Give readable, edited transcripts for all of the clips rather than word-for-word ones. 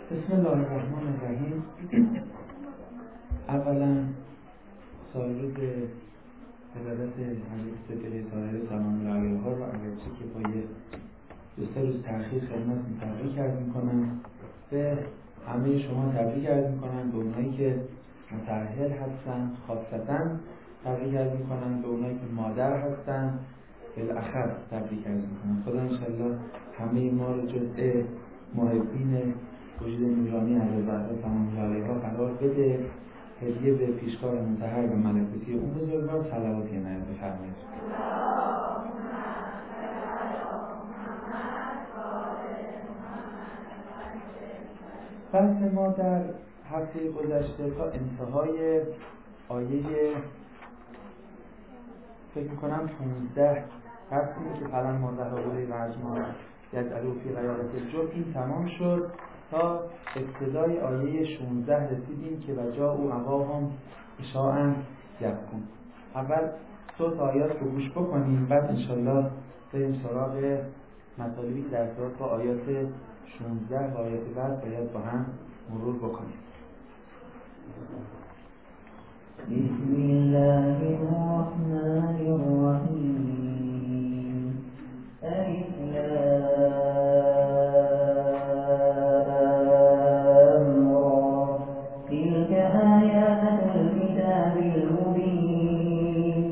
بسم الله الرحمن الرحیم. اولا سالروز ولادت حضرت صدیقه طاهره سلام الله علیها رو اگرچه که با یه 2-3 روز تأخیر خدمتتون تبریک عرض می‌کنم. به همه شما تبریک عرض می‌کنم، به اونایی که متأهل هستن خاصتاً تبریک عرض می‌کنم، به اونایی که مادر هستن بالاخره تبریک عرض می‌کنم. خدا انشالله همه ما رو جزء محبین وجود نورانی حضرت زهرا سلام الله علیها قرار بده. هدیه به پیشکار مطهر و ملکوتی اون بزرگوار صلواتی عنایت بفرمایید. بحث ما در هفته گذشته تا انتهای آیه فکر می‌کنم 15 هستیم که فلما ذهبوا رجما یجعلوا فی غیابة الجب این تمام شد تا ابتدای آیه 16 رسیدیم که وجاءوا اباهم عشاء یبکون. اول صوت آیات رو گوش بکنیم، بعد انشالله بریم سراغ مطالبی که در ارتباط با آیات 16 و آیات بعد باید با هم مرور بکنیم. بسم الله الرحمن الرحیم. الف لام را تلك آیات الكتاب المبین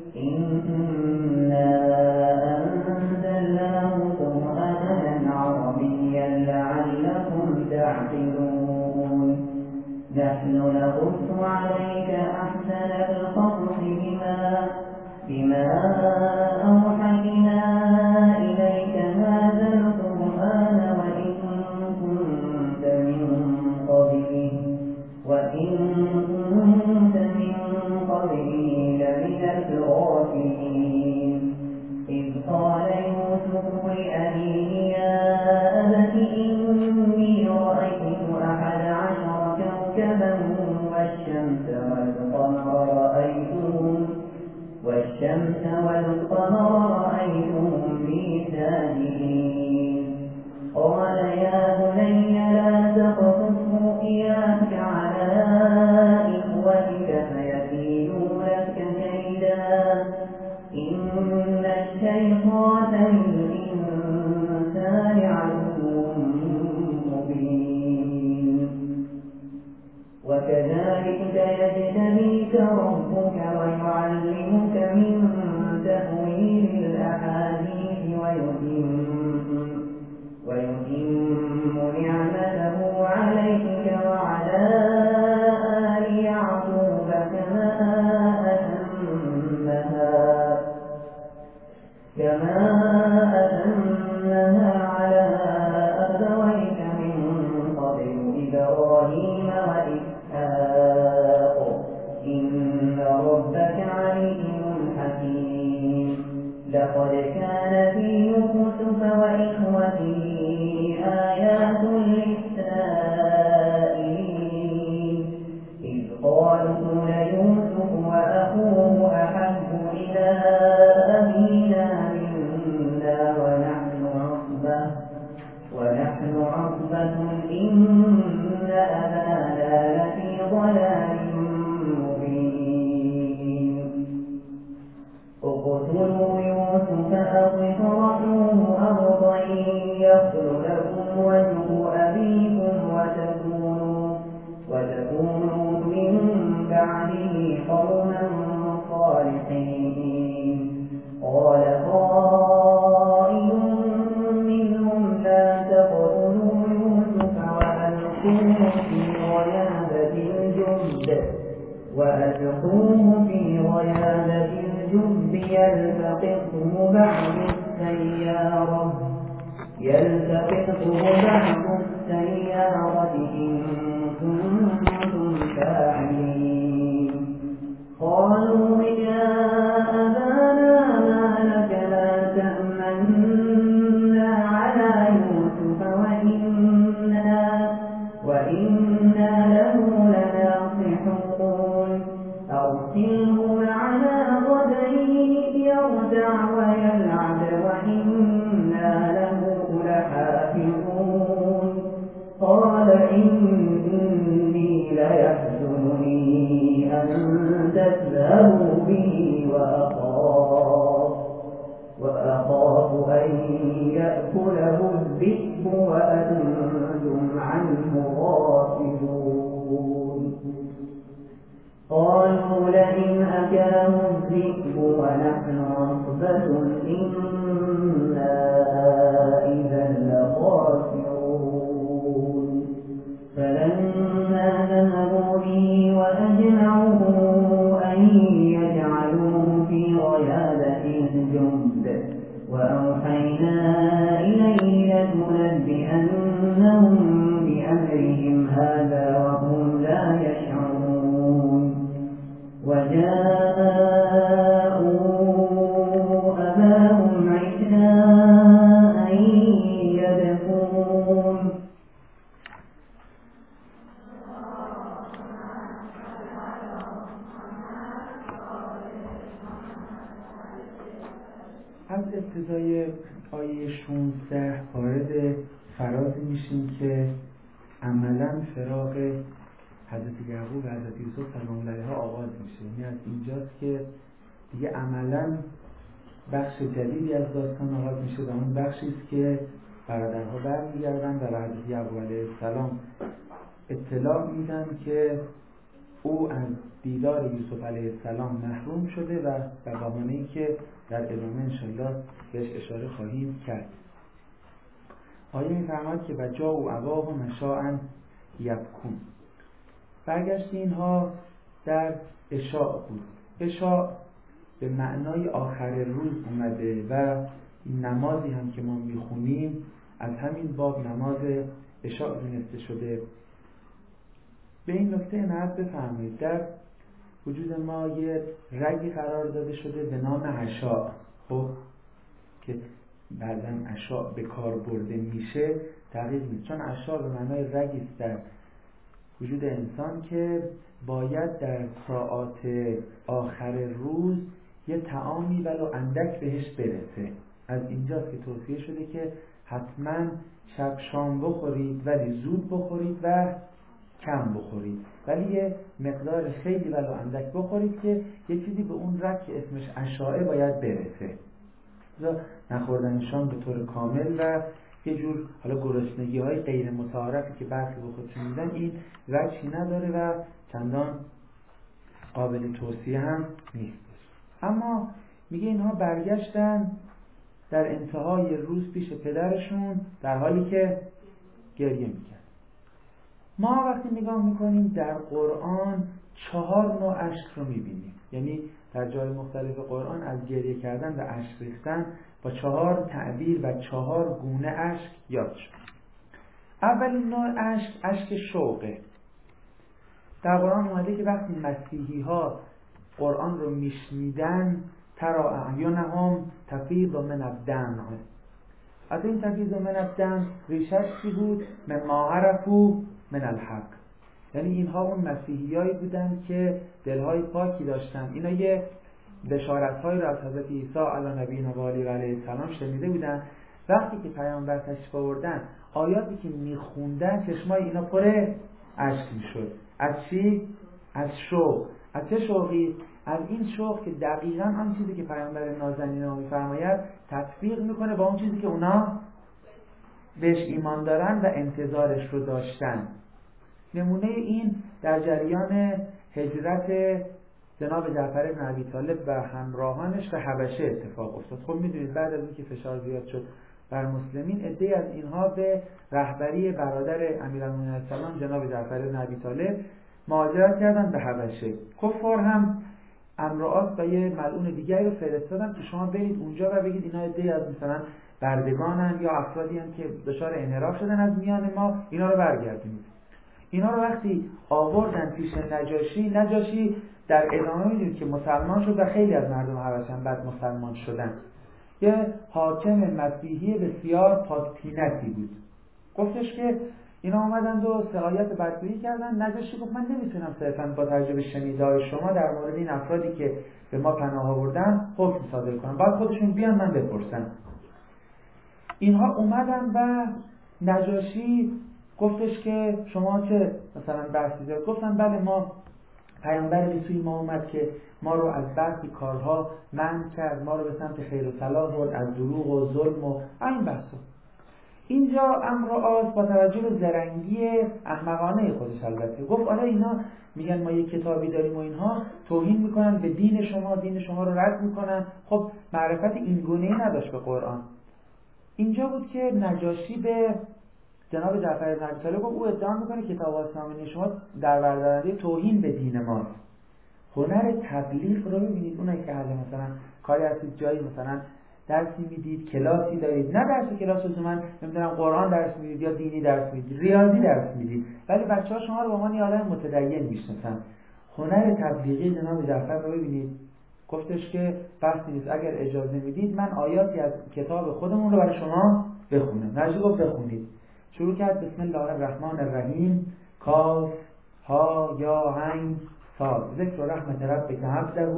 إنا أنزلناه قرآنا عربيا لعلكم تعقلون نحن نقص عليك أحسن القصص بما أوحينا إليك هذا القرآن وإن كنت من قبله لمن الغافلين إذ قال يوسف لأبيه يا أبت إني رأيت 11 كوكبا والشمس والقمر رأيتهم لي ساجدين قال يا بني لا تقصص رؤياك على إخوتك فيكيدوا لك كيدا إن الشيطان للإنسان عدو مبين وكذلك يجتبيك ربك ويعلمك من تأويل الأحاديث ويتم نعمته عليك وعلى آل يعقوب كما أتمها على أبويك من قبل إبراهيم وإسحاق إن ربك عليم حكيم لقد كان في يوسف وإخوته آيات للسائلين إذ قالوا ليوسف وأخوه أحب إلى أبينا منا ونحن عصبة إن أبانا لفي ضلال مبين اقتلوا يوسف أو اطرحوه أرضا يخل لكم وجه أبيكم وتكونوا من بعده قوما صالحين قال قائل منهم لا تقتلوا يوسف وألقوه في غيابة الجب يلتقطه بعض السيارة إن كنتم فاعلين قالوا يا أبانا ما لك لا تأمنا على يوسف وإنا له لناصحون أرسله معنا غدا يرجع ويلعب وإنا له لحافظون قال إني ليحزنني أن تذهبوا به وأخاف أن يأكله الذئب وأنتم عنه غافلون. قالوا لئن أكله الذئب ونحن عصبة إنا إذا لخاسرون. فلما ذهبوا به وأجمعوا أن يجعلوه في غيابة الجند وأوحينا إليه لتنبئنهم بأمرهم هذا وهم لا يشعرون. وجاءوا أباهم عشاء يبكون. از ابتدای آیه 16 وارد فرازی میشیم که عملاً فراق حضرت یعقوب و حضرت یوسف سلام الله علیه‌ها آغاز میشه. یعنی از اینجاست که دیگه عملاً بخش جدیدی از داستان آغاز میشه و اون بخشی است که برادرها برمیگردن و به حضرت یعقوب علیه السلام اطلاع میدن که او از دیدار یوسف علیه السلام محروم شده و به بهانه‌ای که در ادامه انشاءالله بهش اشاره خواهیم کرد. آیه می‌فرماید که وجاءوا اباهم عشاء یبکون. برگشت اینها در عشاء بود. عشاء به معنای آخر روز اومده و این نمازی هم که ما میخونیم از همین باب نماز عشاء دونسته شده. به این نکته عنایت بفرمایید، در وجود ما یه رگی قرار داده شده به نام عشاء، خب که بعدن عشاء به کار برده میشه دقیق نیست، چون عشاء به معنای رگی است در وجود انسان که باید در ساعات آخر روز یه طعامی ولو اندک بهش برسه. از اینجاست که توصیه شده که حتما شب شام بخورید ولی زود بخورید و کم بخورید، ولی یه مقدار خیلی ولو اندک بخورید که یه چیزی به اون رگ که اسمش عشاء باید برسه. نخوردن شام به طور کامل و یه جور حالا گرسنگی های غیر متعارفی که برخی به خودشون میدن این وجهی نداره و چندان قابل توصیه هم نیست. اما میگه اینها برگشتن در انتهای روز پیش پدرشون در حالی که گریه میکرد. ما وقتی نگاه میکنیم در قرآن 4 نوع اشک رو میبینیم، یعنی در جای مختلف قرآن از گریه کردن و اشک ریختن با 4 تعبیر و 4 گونه اشک یاد شد. اولین نوع اشک، اشک شوقه. در قرآن اومده که وقتی مسیحی ها قرآن رو میشنیدن ترى اعینهم تفیض من الدمع. از این تفیض من الدمع ریشش چی بود؟ من ما عرفوا من الحق. یعنی اینها اون مسیحیایی بودن که دلهای پاکی داشتن. اینا یه بشارت‌هایی رو از حضرت عیسی علی نبینا و علیه السلام شنیده بودن. وقتی که پیامبر تشریف آوردن آیاتی که میخوندن چشمای اینا پر اشک میشد. از چی؟ از شوق. از چه شوقی؟ از این شوق که دقیقاً آن چیزی که پیامبر نازنین ما میفرماید تطبیق میکنه با اون چیزی که اونا بهش ایمان دارن و انتظارش رو داشتن. نمونه این در جریان هجرت جناب جعفر بن ابی طالب و همراهانش به حبشه اتفاق افتاد. خب میدونید بعد از اینکه فشار زیاد شد بر مسلمین، عده‌ای از اینها به رهبری برادر امیرالمومنین السلام جناب جعفر بن ابی طالب مهاجرت کردن به حبشه. کفار هم امرؤاس و یه ملعون دیگری رو فرستادن که شما برید اونجا و بگید اینا عده‌ای از مثلا بردگانن یا افرادی هستند که دچار انحراف شدن از میان ما، اینا رو برگردونید. اینا رو وقتی آوردن پیش نجاشی در ادامه میدونید که مسلمان شد و خیلی از مردم حبشه هم بعد مسلمان شدن. یه حاکم مسیحی بسیار پاک‌طینتی بود. گفتش که اینا اومدن و سعایت بدگویی کردن. نجاشی گفت من نمیتونم صرفاً با تجربه شنیده‌های شما در مورد این افرادی که به ما پناه آوردن حکم صادر کنم، بعد خودشون بیان من بپرسن. اینها اومدن و نجاشی گفتش که شما چه مثلا بحثی دارید؟ گفتن بله، ما پیامبر به سوی ما اومد که ما رو از برخی کارها منع کرد، ما رو به سمت خیر و صلاح برد، از دروغ و ظلم و این بحثا. اینجا عمرو عاص با توجه به زرنگی احمقانه خودش البته گفت آره اینا میگن ما یک کتابی داریم و اینها توهین میکنن به دین شما، دین شما رو رد میکنن. خب معرفت این گونه‌ای نداشت به قرآن. اینجا بود که نجاشی به جناب جعفر بن ابی طالب گفت او ادعا میکنه کتاب آسمانی شما در بردارنده توهین به دین ماست. هنر تبلیغ رو ببینید، اونایی که حالا مثلا کاری هستید جایی مثلا درسی میدید، کلاسی دارید، نه درس کلاس از من نمیدونم قرآن درس میدید یا دینی درس میدید، ریاضی درس میدید، ولی بچه‌ها شما رو به عنوان یه آدم متدین میشناسن. هنر تبلیغی جناب جعفر رو ببینید، گفتش که بحثی نیست، اگر اجازه میدید من آیاتی از کتاب خودمون رو برای شما بخونم. نجاشی گفت بخونید. شروع کرد بسم الله الرحمن الرحیم، کاف ها یا عین صاد، ذکر رحمت ربک عبده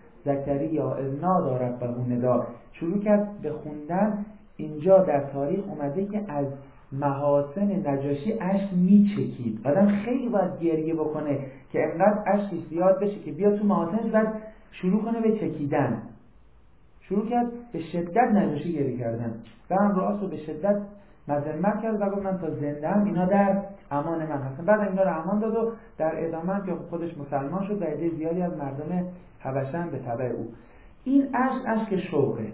زکریا اذ نادی ربه ندا. شروع کرد به خوندن. اینجا در تاریخ اومده که از محاسن نجاشی اشک میچکید. آدم خیلی باید گریه بکنه که انقدر اشکی زیاد بشه که بیا تو محاسنش بعد شروع کنه به چکیدن. شروع کرد به شدت نجاشی گریه کردن و عمرو عاص رو به شدت مذمت کرد و گفت من تا زنده ام اینا در امان من هستن. بعد اینا رو امان داد و در ادامه که خودش مسلمان شد و عده زیادی از مردم حبشه به تبع او. این اشک شوقه.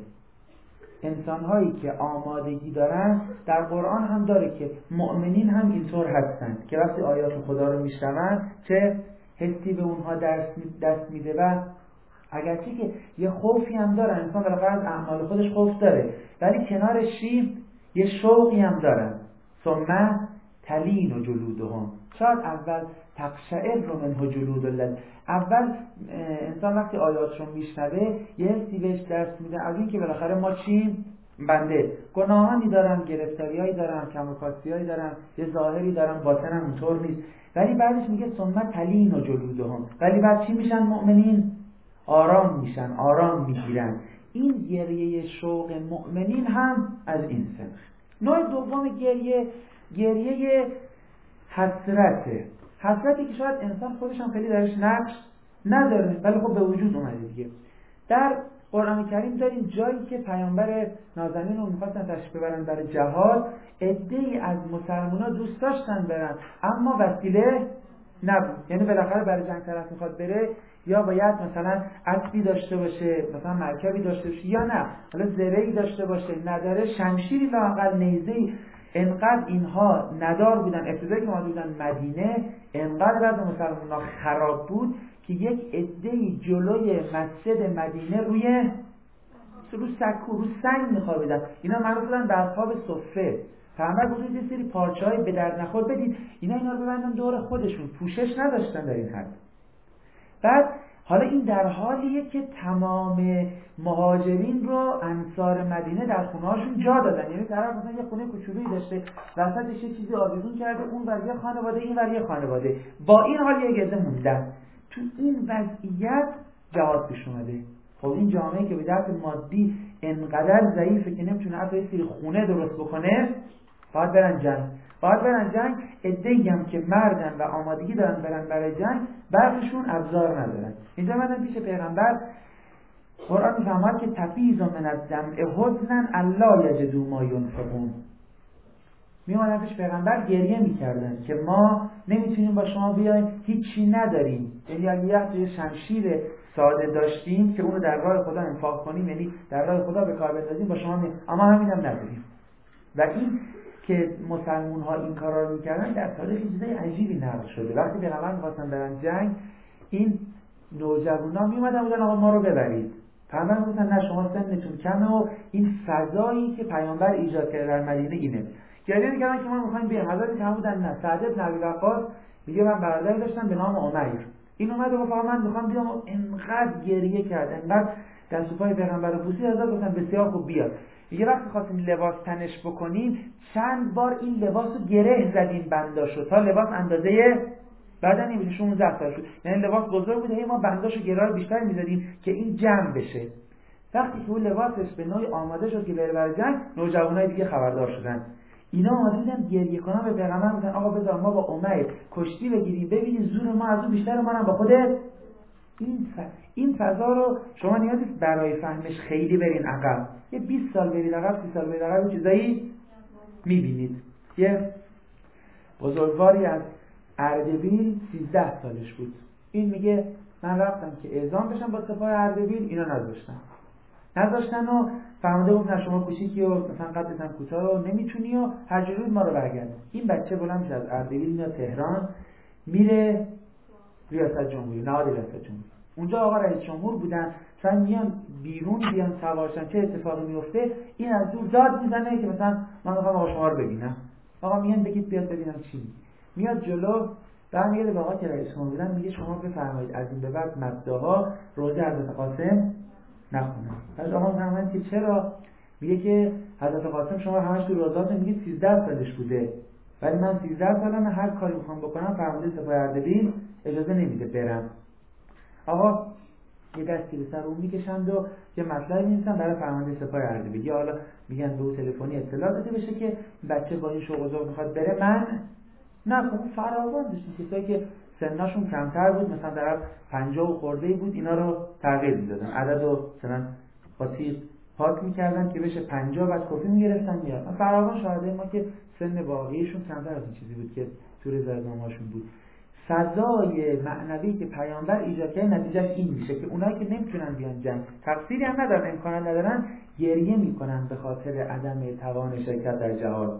انسان‌هایی که آمادگی دارن در قرآن هم داره که مؤمنین هم اینطور هستن که وقتی آیات خدا رو میشنون چه حسی به اونها دست میده و اگرچه که یه خوفی هم داره، انسان بالاخره از اعمال خودش خوف داره، ولی کنارش یه شوقی هم دارن. ثم تلین و جلودهم، شاید اول تقشعر رو منه جلود الله، اول انسان وقتی آیات رو میشنوه یه حسی بهش دست میده از این که بالاخره ما چیم؟ بنده گناهانی دارم، گرفتاریایی دارم، کم‌وکاستیایی دارم، یه ظاهری دارم، باطنم اونطور نیست. ولی بعدش میگه ثم تلین و جلودهم، ولی بعد چی میشن مؤمنین؟ آرام میشن، آرام میگیرن. این گریه شوق مؤمنین هم از این سنخ. نوع دوم گریه حسرته. حسرتی که شاید انسان خودش هم خیلی درش نقش نداره ولی خب به وجود اومده دیگه. در قرآن کریم داریم جایی که پیامبر نازنین رو می‌خواستن تشریف ببرن برای جهاد، عده‌ای از مسلمان‌ها دوست داشتن برن اما وسیله نبود. یعنی بالاخره برای جنگ طرف میخواد بره یا باید مثلا اسبی داشته باشه، مثلا مرکبی داشته باشه، یا نه حالا زره‌ای داشته باشه، نداره شمشیری لااقل، نیزه‌ای. انقدر اینها ندار بودن. ابتدایی که ما بودن مدینه انقدر بعد مسلمان‌ها خراب بود که یک عده‌ای جلوی مسجد مدینه روی سکو، رو سنگ میخوابیدن. اینا معروف بودن به اصحاب صفه. پیامبر گفت یه سری پارچه‌های به درد نخور بدید، اینا رو ببندن دور خودشون، پوشش نداشتن در این حد. بعد حالا این در حالیه که تمام مهاجرین رو انصار مدینه در خونه‌هاشون جا دادن. یعنی طرف مثلا یه خونه کوچولویی داشته، وسطش یه چیزی آویزون کرده، اون ور یه خانواده، این ور یه خانواده، با این حال یه گرده موندن. تو این وضعیت جهاد پیش اومده. خب این جامعه که به دست مادی انقدر ضعیفه که نمیتونه حتی یه سری خونه درست بکنه، باید برن جنگ. عده‌ای هم که مردن و آمادگی دارن برن برای جنگ، برخشون ابزار ندارن. اینجا مدن پیش پیغمبر، قرآن میفرماید که تفیض من الدمع حزنا الا یجدوا ما ینفقون. میومدن پیش پیغمبر گریه میکردن که ما نمیتونیم با شما بیایم، هیچی نداریم. یعنی اگه یه شمشیر ساده داشتیم که اونو در راه خدا انفاق کنیم، یعنی در راه خدا به کار بندازیم، با شما اما همینم نداریم. و این که مسلمون ها این کارا رو میکردن در تاریخ چیزای عجیبی نقل شده. وقتی پیغمبر می‌خواستن برن جنگ، این نوجوانا میومدن بودن آقا ما رو ببرید. پیغمبر میگفتن نه شما سنتون کمه و این فضایی که پیامبر ایجاد کرده در مدینه اینه. گریه می‌کردن که ما می‌خوایم بیایم. حضرت که بودن نه. سعد بن ابی وقاص میگه من برادری داشتم به نام عمیر. این اومد و گفت من می‌خوام بیام و انقدر گریه کرد، انقدر دست و پای پیغمبر رو بوسید. حضرت گفتن بسیار خوب بیاد. یه وقتی خواستیم لباس تنش بکنیم چند بار این لباس رو گره زدیم بنداشو تا لباس اندازه بدنی بشه. 16 سال شد، یعنی لباس بزرگ بوده، هی ما بنداشو گره رو بیشتر می‌زدیم که این جمع بشه. وقتی که اون لباسش به نوعی آماده شد که بره برای جنگ، نوجوانای دیگه خبردار شدن اینا اومدن گریه کنن به پیغمبر گفتن آقا بذار ما با عمر کشتی بگیریم ببینید زور ما از اون بیشتر، ما هم با خودت. این فضا رو شما نیاز نیست برای فهمش خیلی برین عقب، یه 20 سال برید عقب، 30 سال برید عقب، چیزایی میبینید. یه بزرگواری از اردبیل 13 سالش بود، این میگه من رفتم که اعزام بشم با سپاه اردبیل، اینا نذاشتن و فرمانده گفت نه شما کوچیکی و مثلا قدت هم کوتاه و نمیتونی و هر جوری ما رو برگرد. این بچه بلند میشه از اردبیل میاد تهران، میره ریاست جمهوری، نهاد ریاست جمهوری. اونجا آقا رئیس جمهور بودن، مثلا میان بیرون بیان سوارشن چه اتفاقی میفته، این از دور داد میزنه که مثلا من میخوام آقا شما رو ببینم. آقا میگن بگید بیاد ببینم چی میاد جلو، بعد میگه به آقا که رئیس جمهور بودن، میگه شما بفرمایید از این به بعد مبداها روزه حضرت قاسم نخونم. بعد آقا فرمودن که چرا؟ میگه که حضرت قاسم شما همش تو روزات میگید 13 سالش بوده، ولی من 13 سالمه، هر کاری میخوام بکنم فرمانده سپاه اردبیل اجازه نمیده برم. آقا یه دستی به سر اون میکشند و یه مطلبی می‌نویسن برای فرمانده سپاه اردبیل، یا حالا میگن به تلفنی اطلاع داده بشه که بچه با این شوق و ذوق میخواد بره. من نه خب فراوان داشتیم کسایی که سنشون کمتر بود، مثلا در 50 و خورده‌ای بود، اینا رو تغییر میدادن، عددو مثلا با تیغ پاک میکردن که بشه 50، بعد کپی میگرفتن میاد. فراوان شاهده ما که سن واقعیشون کمتر از این چیزی بود که تو رضایت‌نامه‌هاشون بود. فضای معنوی که پیامبر ایجاد کرده نتیجهش این میشه که اونایی که نمیتونن بیان جمع، تقصیری هم ندارن، امکان ندارن، گریه میکنن به خاطر عدم توان شرکت در جهاد.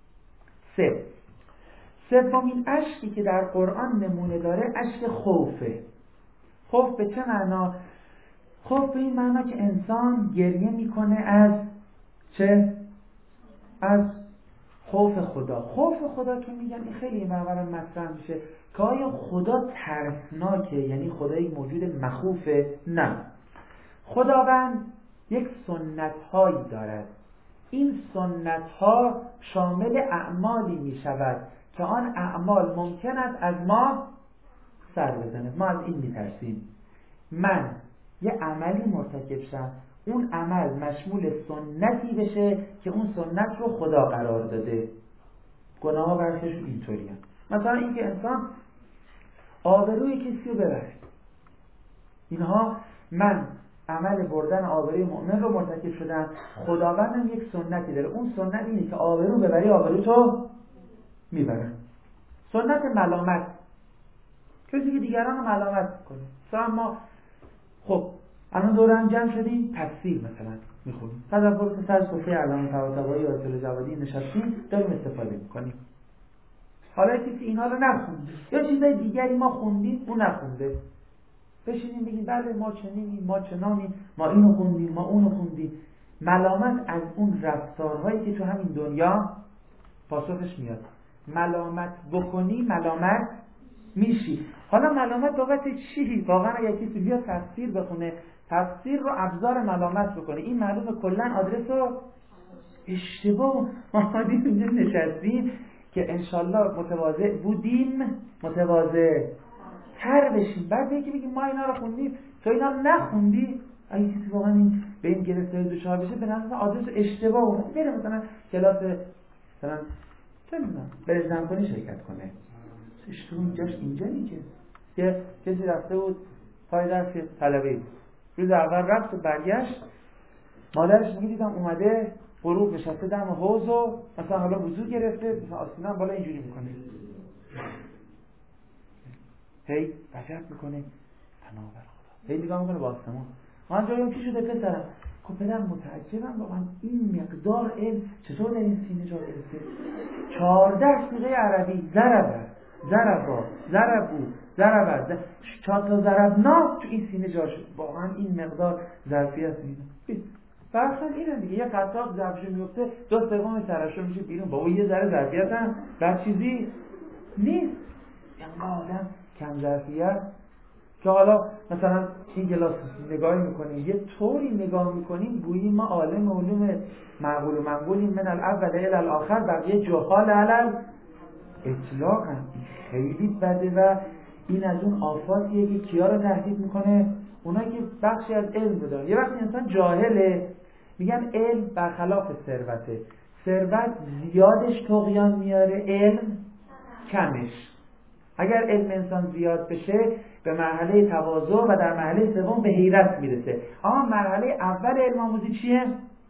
سومین اشکی که در قرآن نمونه داره اشک خوفه. خوف به چه معنا؟ خوف به این معنا که انسان گریه میکنه از چه؟ از خوف خدا. خوف خدا که میگن این خیلی معمولا مطرح میشه که آیا خدا ترسناکه، یعنی خدای موجود مخوفه؟ نه، خداوند یک سنت هایی دارد، این سنت ها شامل اعمالی میشود که آن اعمال ممکن است از ما سر بزنه، ما از این میترسیم. من یه عملی مرتکب شم، اون عمل مشمول سنتی بشه که اون سنت رو خدا قرار داده. گناه ها برخیشون اینطوری هم. مثلا این که انسان آبروی کسی رو ببره، اینها من عمل بردن آبروی مؤمن رو مرتکب شدن، خداوندم یک سنتی داره، اون سنت اینه که آبرو ببری آبرو تو میبرن. سنت ملامت، کسی که دیگران رو ملامت کنه. مثلا ما خب الان دور هم جمع شدیم تفسیر مثلا میخونیم، تصور که سر صفحه علامه طباطبایی و اصول جوادی نشستیم داریم استفاده میکنیم، حالا کسی اینا رو نخونده یا چیزای دیگری ما خوندیم اون نخونده، بشینیم بگیم بله ما چنینیم، ما چنانیم، ما اینو خوندیم، ما اونو خوندیم. ملامت از اون رفتارهایی که تو همین دنیا پاسخش میاد. ملامت بکنی ملامت میشی. حالا ملامت بابت چی؟ واقعا اگر کسی بیاد تفسیر بخونه، تفسیر رو ابزار ملامت بکنه، این معلومه کلا آدرس رو اشتباه آمدیم اینجا نشستیم که انشالله متواضع بودیم متواضع تر بشیم. بعد یکی بگیم ما اینا رو خوندیم تو اینا رو نخوندی، اگه کسی واقعا این به این گرفتار دوچار بشه به نظر آدرس اشتباه اومد، بره مثلا کلاس مثلا چه میدونم بره زنخونی شرکت کنه، اشتباه اینجاش اینجا نیست. که کسی رفته بود پای درس طلبه، روز اول رفت و برگشت، مادرش میگه اومده غروب نشسته دم حوض و مثلا حالا وضو گرفته، مثلا آستینه هم بالا اینجوری میکنه، هی وجب میکنه تناور خدا، هی نگاه میکنه با آسمان. من جایم چی شده پسرم؟ خب پدر متعجبم واقعا این مقدار علم چطور در این سینه جا گرفته؟ 14 صیغه عربی، ضربو، 4 تا ضربنا تو این سینه جا شد. واقعا این مقدار ظرفیت اینه. فرقاً اینه دیگه، یه قطعات ظرفش میفته 2/3 سرش میشه بیرون، با اون یه ذره ظرفیت هم بعد چیزی نیست. اینقدر آدم کم ظرفیت که حالا مثلا این گلاس نگاهی میکنیم یه طوری نگاه میکنیم گویی ما عالم علوم معقول و منقولیم من الاول الی الاخر، بقیه جهال علل اطلاق هم. خیلی بده و این از اون آفاتیه که کیا رو تهدید میکنه؟ اونایی که بخشی از علم رو دارن. یه وقتی انسان جاهله میگن علم برخلاف ثروته، ثروت زیادش طغیان میاره، علم کمش. اگر علم انسان زیاد بشه به مرحله تواضع و در مرحله سوم به حیرت میرسه. اما مرحله اول علم آموزی چیه؟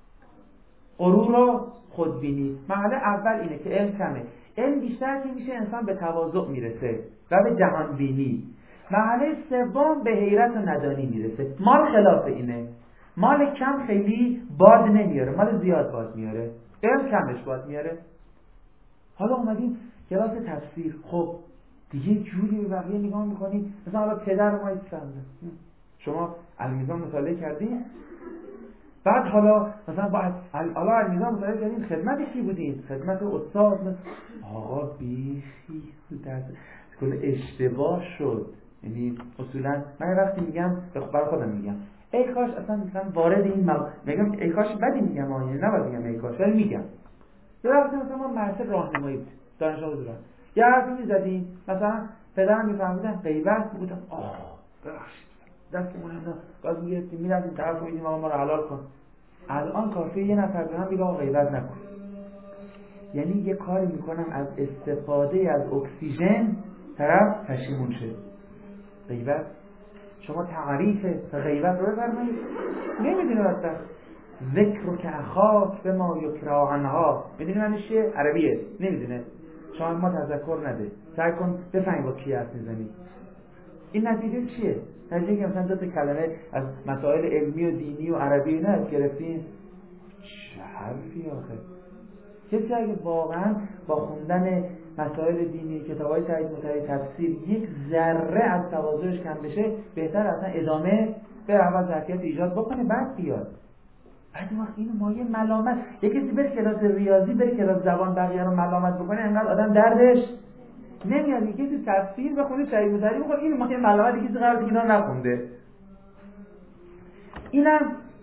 غرور و خودبینی. مرحله اول اینه که علم کمه، علم بیشتر که میشه انسان به تواضع میرسه و به جهان بینی. مرحله سوم به حیرت و ندانی میرسه. مال خلاف اینه، مال کم خیلی باد نمیاره، مال زیاد باد میاره. علم کمش باد میاره. حالا اومدیم کلاس تفسیر، خب دیگه جوری به بقیه نگاه میکنیم. مثلا حالا پدر ما ایستنده، شما المیزان مطالعه کردین؟ بعد حالا مثلا با المیزان مطالعه کردین، خدمت کی بودین؟ خدمت استاد. آقا بیخی درس کل اشتباه شد. یعنی اصولا من وقتی میگم برای خودم میگم ای کاش اصلا وارد این میگم ای کاش بدی میگم، یعنی نباید بگم ای کاش، ولی میگم یه وقتی مثلا ما مرسل راهنمایی بود دانشگاه بودم، یه حرفی میزدیم، مثلا پدرم میفهمیدن غیبت بودم، ببخشید دستمون هم گاز میگرفتیم میرفتیم طرف رو میدیم ما رو حلال کن. الان کافیه یه نفر به من بگه غیبت نکن. یعنی یه کاری میکنم از استفاده از اکسیژن طرف پشیمون شه. غیبت شما تعریف غیبت رو بفرمایید، نمیدونه بدبخت. ذکر که اخاک به ما یکرا عنها، میدونی معنیش چیه؟ عربیه، نمیدونه. شما ما تذکر نده، سعی کن بفهمی با کی حرف میزنی. این نتیجه چیه؟ نتیجه که مثلا دو تا کلمه از مسائل علمی و دینی و عربی نه از گرفتین، چه حرفی آخه. کسی اگه واقعا با خوندن مسائل دینی، کتابای تایید متعید تفسیر یک ذره از تواضعش کم بشه، بهتر اصلا ادامه به اول ظرفیت ایجاد بکنه بعد بیاد. بعد وقت اینو مایه ملامت، یه کسی بره کلاس ریاضی، بره کلاس زبان بقیه رو ملامت بکنه، انقدر آدم دردش نمیاد. یه کسی تفسیر بخونه، تایید متعید بخونه، این مایه ملامت کسی قراره اینا نخونده. اینم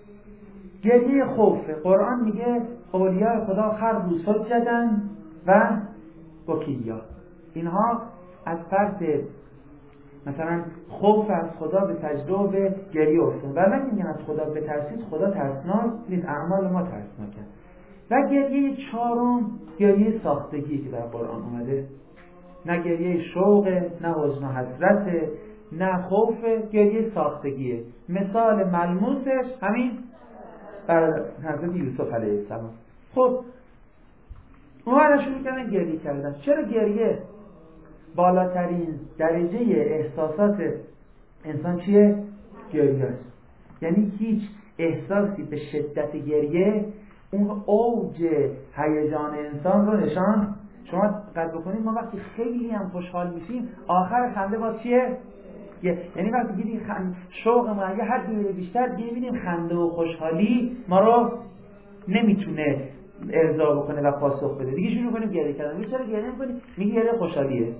گریه خوفه. قرآن میگه اولیاء خدا خروا سجداً و بکیا. اینها از فرط مثلا خوف از خدا به سجده و به گریه افتادن. ولی میگن از خدا بترسید، خدا ترسناک نیست، اعمال ما ترسناکه. و گریه چهارم گریه ساختگی که در قرآن اومده، نه گریه شوق، نه حزن و حسرت، نه خوف، گریه ساختگیه. مثال ملموسش همین برادر حضرت یوسف علیه السلام. خب اونا شروع کردن گریه کردن. چرا گریه بالاترین درجه احساسات انسان چیه؟ گریه است. یعنی هیچ احساسی به شدت گریه اون اوج هیجان انسان رو نشان. شما دقت بکنید ما وقتی خیلی هم خوشحال میشیم آخر خنده با چیه؟ یعنی وقتی دیدیم شوق ما اگه حد میره بیشتر ببینیم خنده و خوشحالی ما رو نمیتونه ارضا بکنه و پاسخ بده، دیگه شروع کنیم گریه کردن. میگه چرا گریه میکنی؟ میگه گریه خوشحالیه.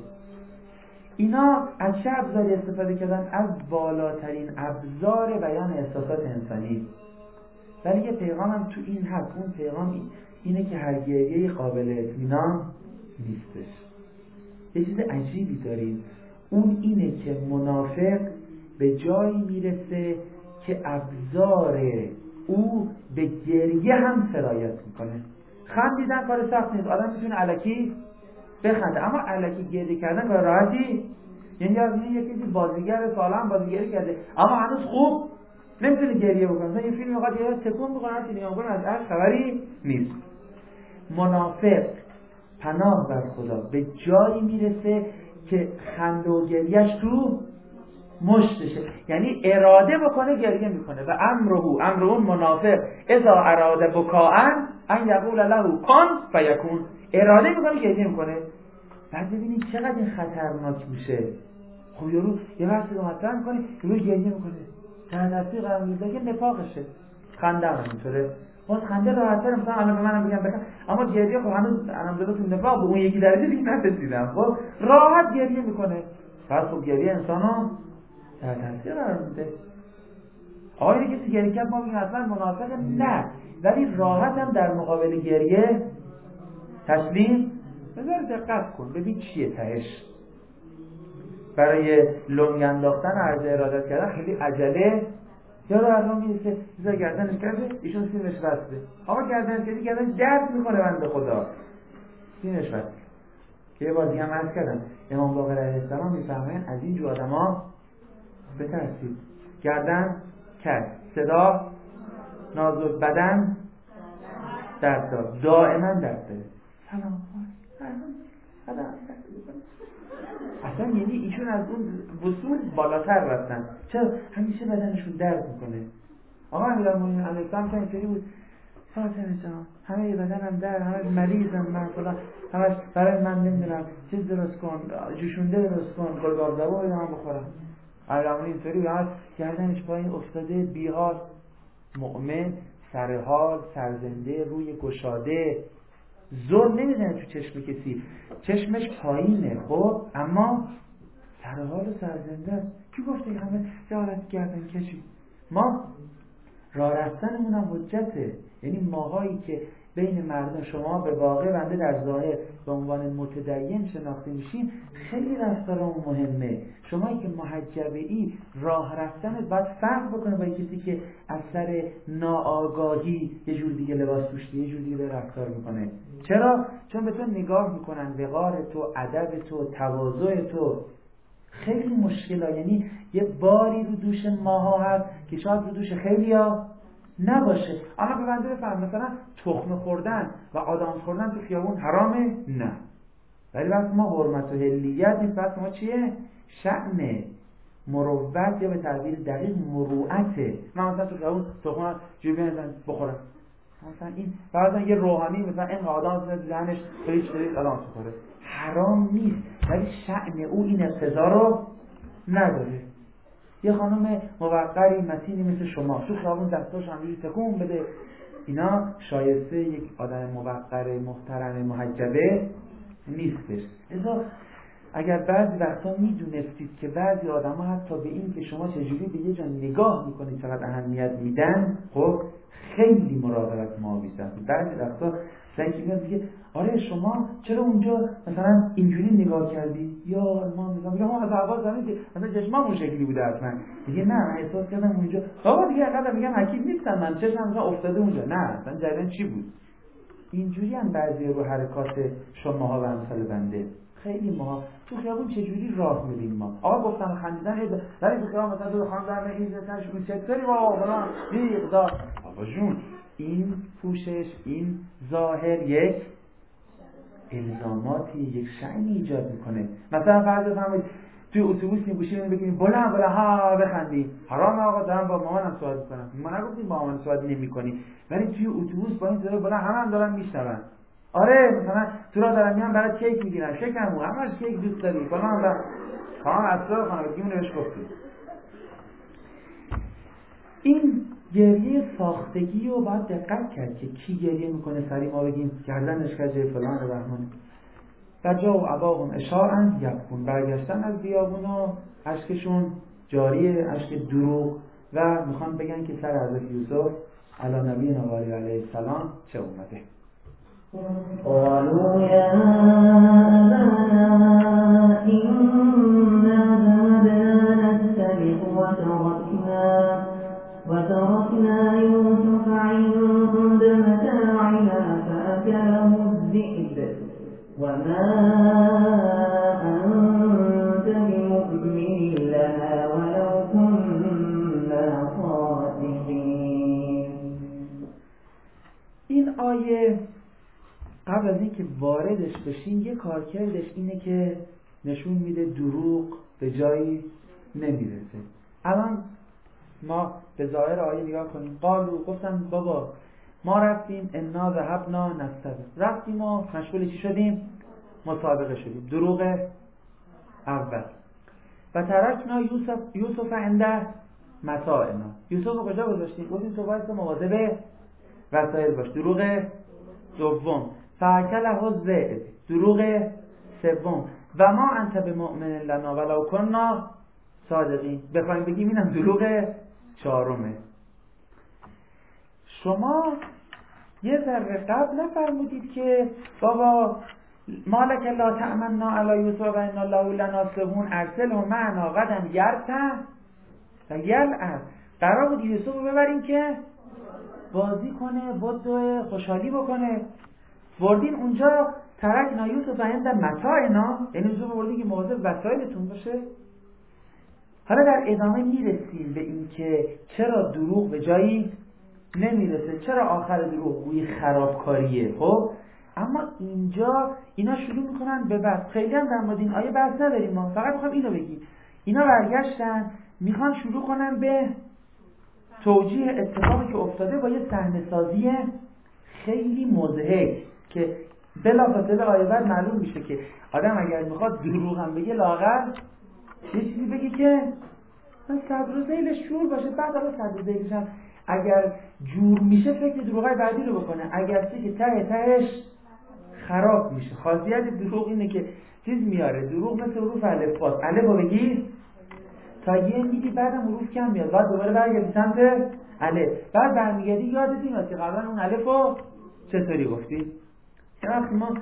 اینا از چه ابزاری استفاده کردن؟ از بالاترین ابزار بیان احساسات انسانی. ولی یه پیغام هم تو این هست، اون پیغام اینه که هر گریه قابل اطمینان نیستش. یه چیز عجیبی داریم، اون اینه که منافق به جایی میرسه که ابزار او به گریه هم سرایت میکنه. خندیدن کار سخت نیست، آدم میتونه الکی بخنده، اما الکی گریه کردن کار راحتی. یعنی یکی بازیگر سالم بازیگری کرده اما هنوز خوب نمیتونه گریه بکنه. مثلا یه فیلم وقت یه تکون میکنه هرچی نگاه کنه از عرض خبری نیست. منافق پناه بر خدا به جایی میرسه که خنده و گریهش تو مشتشه، یعنی اراده بکنه گریه میکنه. و امر اون منافق اذا اراده بکاءن ان یقول له کن فیکون، اراده میکنه گریه میکنه. بعد ببینید چقدر این خطرناک میشه. خب یه وقتی رو مطرح میکنه یه گریه میکنه، تنفسی قرار میده که نفاقشه. خنده هم اینطوره، باز خنده راحت‌تر مثلا الان به منم بگم بکن، اما گریه خب هنوز الحمدلله تو نفاق به اون یکی درجه دیگه نرسیدم، خب راحت گریه میکنه. پس خب گریه انسانو در تاثیر قرار میده. آقا اینه کسی گریه کرد ما میگیم اصلا منافقه، نه، ولی راحت هم در مقابل گریه تسلیم. بذار دقت کن ببین چیه تهش. برای لنگ انداختن عرض ارادت کردن خیلی عجله یارو الان میرسه چیزا گردنش کرده، ایشون سینش بسته. آقا گردنش کردی، گردنش درد میکنه بنده خدا. سینش بسته. که یه بار دیگه هم عرض کردم امام باقر علیه السلام میفرمایند از این جو آدما بترسید. گردن کج، صدا نازک، بدن درددار، دائما درد داره. سلام اصلا یعنی ایشون از اون وصول بالاتر رفتن. چرا؟ همیشه بدنشون درد میکنه. آقا امیرالمومنین علیه السلام که اینطوری بود، فاطمه جان همه بدنم درد، همه مریضم من فلان، همش برای من نمیدونم چیز درست کن، جوشونده درست کن، گلگاو زبا بدم بخورم. امیرالمومنین اینطوری بود، گردنش پایین افتاده، بیحال، مؤمن، سرحال، سرزنده، روی گشاده، زور نمیزنه تو چشم کسی، چشمش پایینه خب، اما سرحال و سرزنده است. کی گفته همه جالت گردن کشی؟ ما راه رفتنمون هم حجته. یعنی ماهایی که بین مردم، شما به واقع بنده در ظاهر به عنوان متدین شناخته میشین، خیلی رفتارمون مهمه. شمایی که محجبه ای، راه رفتنت باید فرق بکنه با کسی که اثر ناآگاهی یه جور دیگه لباس پوشیده، یه جور دیگه رفتار میکنه. چرا؟ چون به تو نگاه میکنن، وقار تو، ادب تو، تواضع تو. خیلی مشکله. یعنی یه باری رو دوش ماها هست که شاید رو دوش خیلی ها نباشه. اما به بنده بفهم مثلا تخم خوردن و آدم خوردن تو خیابون حرامه؟ نه. ولی وقتی ما حرمت و حلیت نیست، وقتی ما چیه؟ شأن مروت، یا به تعبیر دقیق مروعته. من مثلا تو خیابون تخم جوبی نزن بخورم، مثلا این بعضا یه روحانی مثلا این آدم زد ذهنش خیلی چیزی آدم بخوره، حرام نیست، ولی شأن او این اقتضا رو نداره. یه خانم موقری متینی مثل شما تو خیابون دستاش همجوری تکون بده، اینا شایسته یک آدم موقر محترم محجبه نیستش. لذا اگر بعضی وقتا میدونستید که بعضی آدم ها حتی به این که شما چجوری به یه جا نگاه میکنید چقدر اهمیت میدن، خب خیلی مراقبت ما بیستن. بعضی وقتا سعی که میگه آره شما چرا اونجا مثلا اینجوری نگاه کردی، یا ما میگم ما از اول زمین مثلا چشممون شکلی بوده اصلا دیگه، نه من احساس کردم اونجا بابا دیگه انقدر میگم حکیم نیستم من، چشمم مثلا افتاده اونجا، نه مثلا جریان چی بود. اینجوری هم بعضی رو حرکات شماها و امثال بنده. خیلی ما تو خیابون چجوری راه میریم ما؟ آقا گفتم خندیدن ولی تو خیابون مثلا دو خانم در این زنش اون چطوری با فلان بیقدار. آقا جون این پوشش، این ظاهر یک الزاماتی، یک شأنی ایجاد میکنه. مثلا فرض بفرمایید توی اتوبوس میگوشیم بگیم بلند بلند ها بخندی، حرام آقا دارم با مامانم صحبت میکنم. ما نگفتیم با مامان صحبت نمیکنی، ولی توی اتوبوس با این صدا بلند هم دارن میشنون. آره مثلا تو را دارن میان برای کیک میگیرن، شکرمو همش کیک دوست داری فلان و خانم اسرار خانوادگیمون بهش گفتیم. این گریه ساختگی رو باید دقت کرد که کی گریه میکنه، سری ما بگیم گردنش کجه فلان رحمان. بجا و اباهم اشاعن یبکون، برگشتن از بیابون و اشکشون جاریه، اشک دروغ، و میخوان بگن که سر حضرت یوسف علی نبی نواری علیه السلام چه اومده. قالوا يا أبانا إنا ذهبنا نستبق وتركنا يوسف عند متاعنا فأكله الذئب وما أنت بمؤمن لنا ولو كنا صادقين. این آیه قبل از اینکه واردش بشین یه کارکردش اینه که نشون میده دروغ به جایی نمیرسه. الان ما به ظاهر آیه نگاه کنیم. قالو گفتن بابا ما رفتیم انا ذهبنا نستبق، رفتیم و مشغول چی شدیم؟ مسابقه شدیم. دروغ اول. و ترکنا یوسف عنده متاعنا، یوسف رو کجا گذاشتیم؟ گفتیم تو باید مواظب وسایل باش. دروغ دوم. فاکله الذئب، دروغ سوم. و ما انت بمؤمن لنا ولو كنا صادقین، بخوایم بگیم اینم دروغ چهارمه. شما یه ذره قبل نفرمودید که بابا مالک لا تأمنا علی یوسف و انا له لناصحون ارسله معنا غدا یرتع و یلعب. قرار بود یوسف رو ببریم که بازی کنه، بدو خوشحالی بکنه. بردین اونجا ترک نایوسف و عند متاعنا، یعنی یوسف بردین که مواظب وسایلتون باشه. حالا در ادامه میرسیم به این که چرا دروغ به جایی نمیرسه، چرا آخر دروغ گویی خرابکاریه. خب اما اینجا اینا شروع میکنن به بحث. خیلی هم در مورد این آیه بحث نداریم، ما فقط میخوام اینو بگیم. اینا برگشتن میخوان شروع کنن به توجیه اتفاقی که افتاده با یه صحنه سازی خیلی مضحک که بلافاصله آیه بعد معلوم میشه که آدم اگر میخواد دروغ هم بگه لااقل یه چیزی بگه که صدر و ذیلش جور باشه. بعد حالا صدر و ذیلش هم اگر جور میشه فکر دروغای بعدی رو بکنه، اگر که ته تهش خراب میشه. خاصیت دروغ اینه که چیز میاره، دروغ مثل حروف الف باز، الف رو بگی تا یه میدی بعدم حروف کم میاد، بعد دوباره برگردی سمت الف، بعد برمیگردی یادت میاد که قبلا اون الف رو چطوری گفتی. یه وقتی ما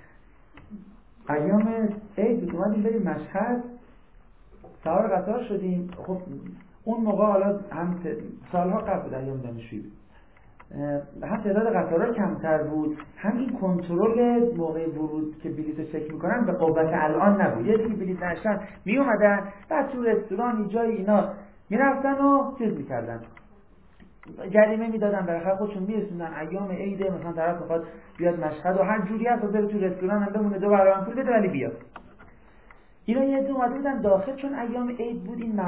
ایام عید بود اومدیم بریم مشهد، سوار قطار شدیم. خب اون موقع حالا هم سالها قبل بود، ایام دانشجویی بود، هم تعداد قطارها کمتر بود، هم این کنترل موقع ورود که بلیط چک میکنن به قوت الان نبود. یه دیگه بلیط نشن می اومدن بعد تو رستوران جای اینا میرفتن و چیز میکردن، جریمه میدادن، بالاخره خودشون میرسوندن. ایام عید مثلا طرف میخواد بیاد مشهد و هر جوری هست بره تو رستوران هم بمونه، دو برابر پول بده ولی بیاد. اینا یه دو اومده بودن داخل، چون ایام عید بود این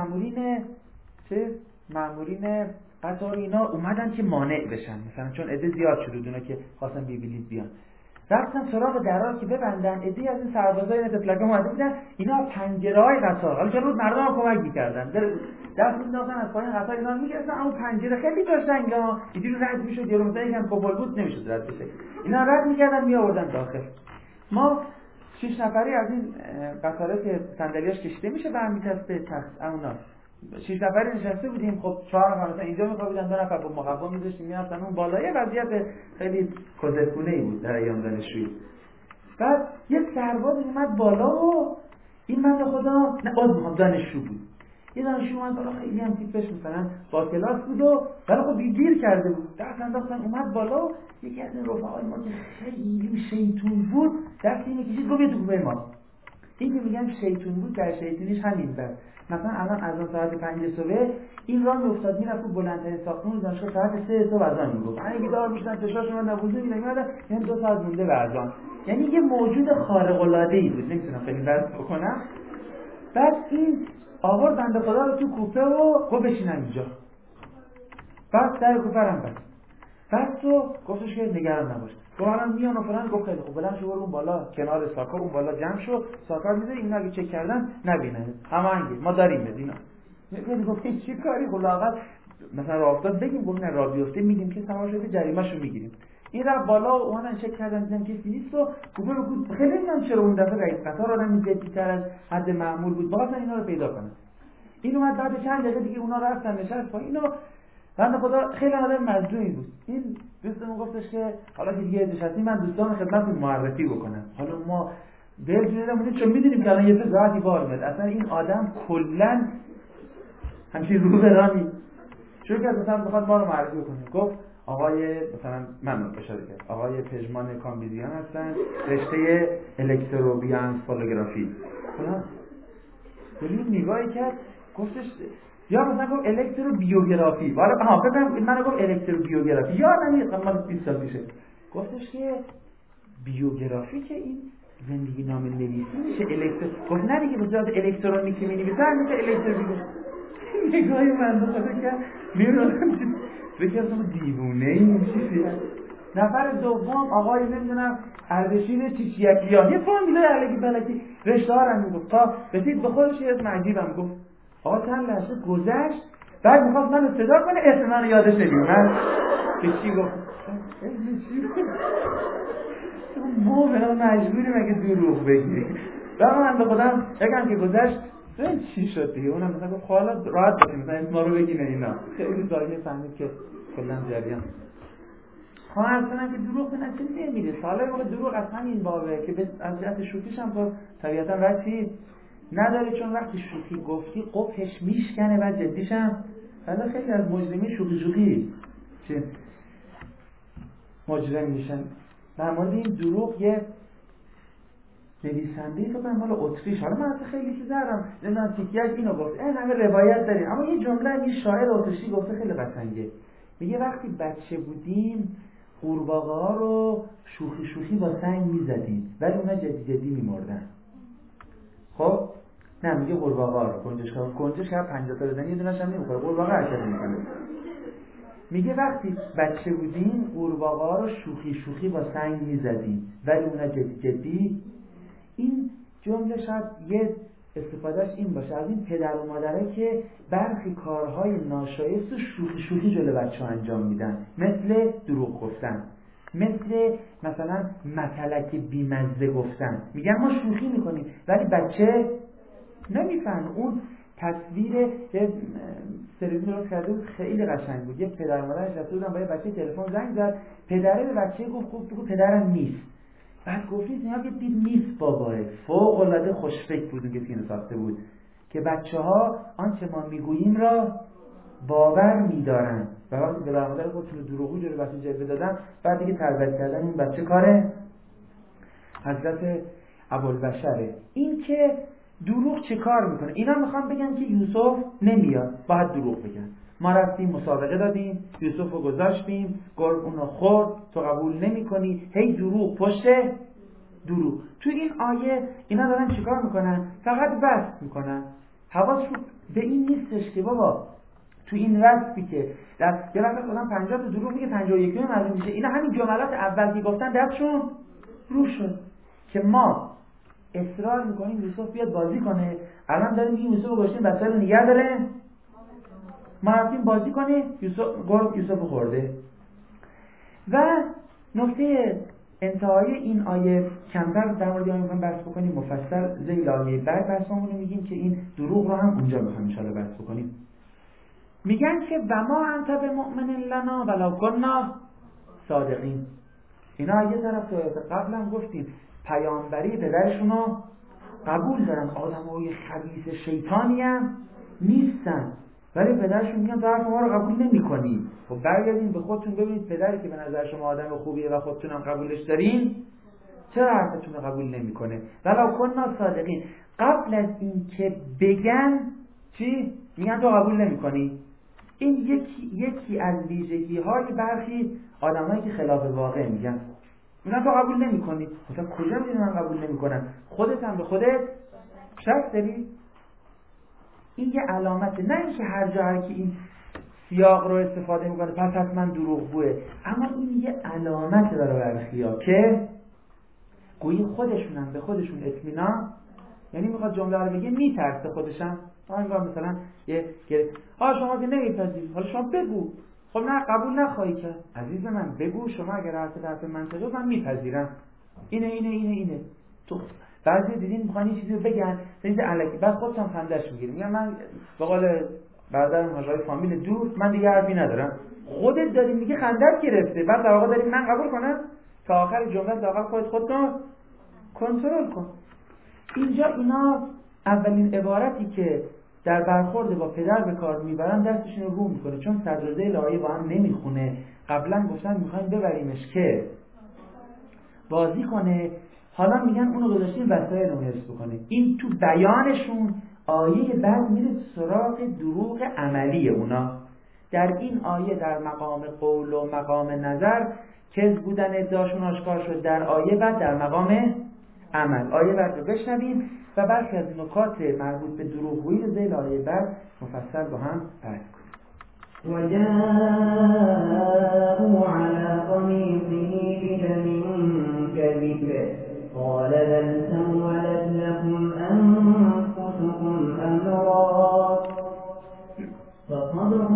مامورین قطار اینا اومدن که مانع بشن، مثلا چون عده زیاد شد اونا که خواستن بی بلیط بیان، رفتن سراغ درا که ببندن. عده از این سربازای تفلک اومده بودن، اینا پنجره‌های قطار، حالا چرا مردم هم کمک می‌کردن، دست می‌انداختن از پایین قطار اینا رو می‌گرفتن، اما پنجره خیلی قشنگه اینجوری رد می‌شد، یارو مثلا یکم کوبل بود نمی‌شد رد بشه، اینا رد می‌کردن میآوردن داخل. ما 6 نفری از این قطاره که صندلیاش کشیده میشه برمی‌چسبه تخت، اونا 6 نفری نشسته بودیم. خب 4 نفر مثلا اینجا می‌خوابیدن، 2 نفر با مقوا می‌ذاشتیم می‌رفتن اون بالای. وضعیت خیلی کوزتگونه‌ای بود در ایام دانشجویی. بعد یه سرباز اومد بالا و این بنده خدا دانشجو بود، یه دانشجو اومد بالا، خیلی هم تیپش مثلا با کلاس بود و ولی خب گیر کرده بود، دست انداختن اومد بالا و یکی از رفقای ما که خیلی شیطون بود دست اینو کشید گفت تو کوبه ما. این که میگن شیطون بود در شیطونیش همین بود. مثلا الان از اون ساعت 5 صبح این راه میافتاد میرفت بلندترین ساختمون دانشگاه، ساعت 3 صبح اذان میگفت. اگه بیدار میشدن چشاشون رو نبوده میاد، یعنی 2 ساعت مونده به اذان. یعنی یه موجود خارق العاده ای بود، نمیتونم خیلی وصف بکنم. بعد این آورد بنده خدا رو تو کوپه و گفت بشینن اینجا. بعد در کوپه رو بست. بعد تو گفتش که نگران نباش، تو الان میان و فلان. گفت خیلی خوب، بلند شو برو اون بالا کنار ساکا، اون بالا جمع شو، ساکا میذاری اینا اگه چک کردن نبینن، هماهنگه ما داریم بدینا. میگه گفت چی کاری خلاقت مثلا راه افتاد بگیم گفت نه راه بیفته میگیم که سوار شده جریمه‌شو میگیریم. این رفت بالا و اومدن چک کردن دیدن که نیست و کوپه رو بود. خیلی نمیدونم چرا اون دفعه رئیس قطار آدم جدی‌تر از حد معمول بود، واقعا اینا رو پیدا کنن. این اومد بعد چند دقیقه دیگه اونا رفتن نشست پایین و بنده خدا خیلی آدم مظلومی بود. این دوستمون گفتش که حالا که دیگه نشستیم من دوستان خدمتتون معرفی بکنم. حالا ما دل جونمون چون می‌دونیم که الان یه ساعتی بار میاد، اصلا این آدم کلاً همین رو برانی چون که مثلا بخواد ما رو معرفی کنه. گفت آقای مثلا من اشاره کرد آقای پژمان کامبیزیان هستن، رشته الکتروبیانسفالوگرافی. حالا ببین نگاهی کرد گفتش یا مثلا گفت الکتروبیوگرافی، حالا فکر منو گفت الکتروبیوگرافی یا نمیدونم 20 سال پیشه. گفتش که بیوگرافی که این زندگی نامه نویسی میشه گفت نه دیگه بذات الکترونیکی می‌نویسن میشه الکتروبیوگرافی. نگاهی من رو فکر می‌رونم فکر کنم دیوونه این چیزی. نفر دوم آقای نمیدونم اردشیر چیچیکیان، یه فامیلای الکی بلکی رشته ها رو میگفت تا رسید به خودش یه اسم عجیبم گفت. آقا چند لحظه گذشت بعد میخواست منو صدا کنه، اسم منو یادش نمیومد. به چی گفت؟ ما به مجبوریم اگه دروغ بگی. بعد من به خودم بگم که گذشت چی شد دیگه. اونم مثلا گفت حالا راحت باشیم مثلا اسم ما رو بگین اینا. خیلی زایه فهمید که کلا جریان خواهد کنن که دروغ به نتیجه نمیره. حالا موقع دروغ از همین بابه که از جهت شوخیش هم تو طبیعتا ربطی نداره، چون وقتی شوخی گفتی قفش میشکنه و جدیش هم حالا خیلی از مجرمین شوخی چه مجرم میشن. در مورد این دروغ یه نویسنده تو من مال اتریش، حالا من خیلی چیز دارم نمیدونم تیکیش اینو گفت، این همه روایت داریم، اما یه جمله یه شاعر اتریشی گفته خیلی قشنگه. میگه وقتی بچه بودیم قورباغه ها رو شوخی با سنگ میزدیم ولی اونا جدی میمردن. خب نه میگه قورباغه ها رو، کنجش که 50 تا بزنی یه دونه‌ش هم نمیخوره، قورباغه حرکت میکنه. میگه وقتی بچه بودیم قورباغه ها رو شوخی با سنگ میزدیم ولی اونا جدی. این جمله شاید یه استفادهش این باشه از این پدر و مادره که برخی کارهای ناشایست و شوخی جلو بچه ها انجام میدن، مثل دروغ گفتن، مثلا متلک بیمزه گفتن. میگن ما شوخی میکنیم ولی بچه نمیفهم. اون تصویر سریزی درست کرده بود خیلی قشنگ بود. یک پدر و مادر نشسته بودن با یه بچه تلفن زنگ زد، پدره به بچه گفت خوب پدرم نیست. بعد گفتید نیا که دید نیست باباه. فوق العاده خوشفکر بود اون کسی اینو ساخته بود که بچه‌ها آنچه ما میگوییم را باور می‌دارن. و وقتی پدر و مادر خودشون دروغی جلوی بچه جلوه دادن، بعد دیگه تربیت کردن اون بچه کاره حضرت ابوالبشره. این که دروغ چه کار میکنه؟ اینا میخوان بگن که یوسف نمیاد، باید دروغ بگن. ما رفتیم مسابقه دادیم، یوسف رو گذاشتیم، گرگ اونو خورد، تو قبول نمی کنی، هی دروغ پشت دروغ. تو این آیه اینا دارن چیکار میکنن؟ فقط وصف میکنن. حواسشون به این نیستش که بابا تو این وصفی که در یه وقت خودم 50 تا دروغ میگه 51 معلوم میشه. اینا همین جملات اول که گفتن دستشون رو شد که ما اصرار میکنیم یوسف بیاد بازی کنه. الان داریم این یوسف رو گذاشتیم وسایل نگه داره، ما رفتیم بازی کنه، گرگ یوسف خورده. و نکته انتهای این آیه کمتر در مورد آیه میخوایم بحث بکنیم، مفصل ذیل آیه بعد بحثمون میگیم که این دروغ رو هم اونجا میخوایم ان شاءالله بحث بکنیم. میگن که و ما انت بمؤمن لنا ولو كنا صادقین. اینا یه طرف تو آیات قبل هم گفتیم پیامبری پدرشون رو قبول دارن، آدمای خبیث شیطانی هم نیستن، ولی پدرشون میگن تو حرف ما رو قبول نمی‌کنی. خب برگردین به خودتون ببینید پدری که به نظر شما آدم خوبیه و خودتون هم قبولش دارین چرا حرفتون رو قبول نمی‌کنه؟ ولو کنا صادقین. قبل از این که بگن چی میگن تو قبول نمی‌کنی. این یکی از ویژگی‌های برخی آدمایی که خلاف واقع میگن تو قبول نمی‌کنی. خب کجا می‌دونی من قبول نمی‌کنم؟ خودت هم به خودت شک داری؟ این یه علامته، نه اینکه هر جا که این سیاق رو استفاده میکنه پس حتما دروغگوئه، اما این یه علامت داره برخیا که گویی خودشونم به خودشون اطمینان، یعنی میخواد جمله رو بگه میترسه خودشم. انگار مثلا یه شما که نمیپذیری، حالا شما بگو. خب نه قبول نخواهی کرد. عزیز من بگو، شما اگر حرف منطقی من میپذیرم. اینه تو بعضی دیدین میخوان یه چیزی رو بگن چیز الکی، بعد خودشون خندش میگیره، میگن من به قول برادرم حاجای فامیل دور من دیگه حرفی ندارم. خودت داری میگه خندت گرفته، بعد در واقع داری من قبول کنم تا آخر جمله، تا آخر خودت کنترل کن. اینجا اینا اولین عبارتی که در برخورد با پدر به کار میبرن دستشون رو میکنه، چون صدر و ذیل آیه با هم نمیخونه. قبلا گفتن میخوایم ببریمش که بازی کنه، حالا میگن اونو گذاشتیم وسایل رو حفظ بکنه. این تو بیانشون آیه بعد میره سراغ دروغ عملی اونا. در این آیه در مقام قول و مقام نظر کذب بودن ادعاشون آشکار شد، در آیه بعد در مقام عمل. آیه بعد رو بشنویم و برخی از نکات مربوط به دروغگویی رو ذیل آیه بعد مفصل با هم بحث کنیم. وجاءوا على قميصه بدم كذب قال بل سولت لكم أنفسكم أمرا فصبر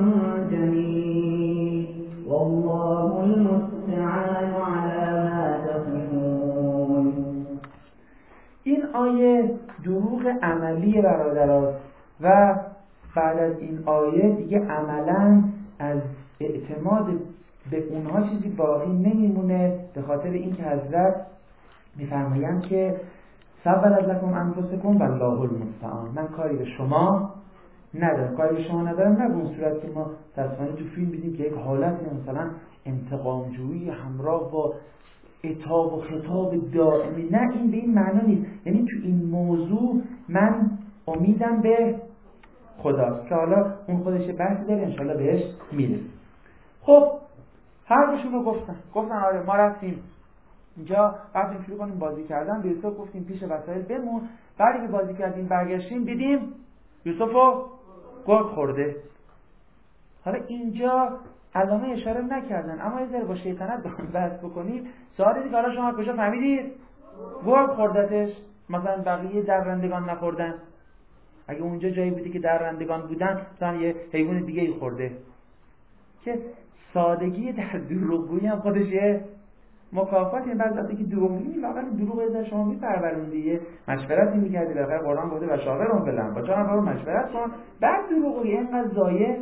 جميل والله المستعان على ما تصفون. این آیه دروغ عملی برادراست و بعد از این آیه دیگه عملاً از اعتماد به اونها چیزی باقی نمیمونه، به خاطر اینکه حضرت میفرمایند که سولت لکم انفسکم والله المستعان، من کاری به شما ندارم، کاری شما ندارم، نه به اون صورت که ما تصویری تو فیلم بیدیم که یک حالت مثلا انتقامجویی همراه با عتاب و خطاب دائمی، نه این به این معنا نیست. یعنی تو این موضوع من امیدم به خداست که حالا اون خودش بحثی داره انشالله بهش میره. خب حرفشون رو گفتن آره ما رفتیم اینجا شروع کنیم بازی کردن، به یوسف گفتیم پیش وسایل بمون، بعدی که بازی کردیم برگشتیم دیدیم یوسفو گرگ خورده. حالا اینجا علامه اشاره نکردن، اما یه ذره با شیطنت بحث بکنید. سوال دیگه حالا شما کجا فهمیدید گرگ خوردتش؟ مثلا بقیه درندگان نخوردن؟ اگه اونجا جایی بودی که درندگان بودن مثلا یه حیوان دیگه ای خورده. که سادگی در دروغگویی هم خودش یه مکافات. این بعضی وقتی که دروغ میگی واقعا دروغ از شما میپروروندی، مشورتی میکردی، بالاخره قرآن گفته و شاورهم بالامر، با چند نفر مشورت کن، بعد دروغ اینقدر ضایع.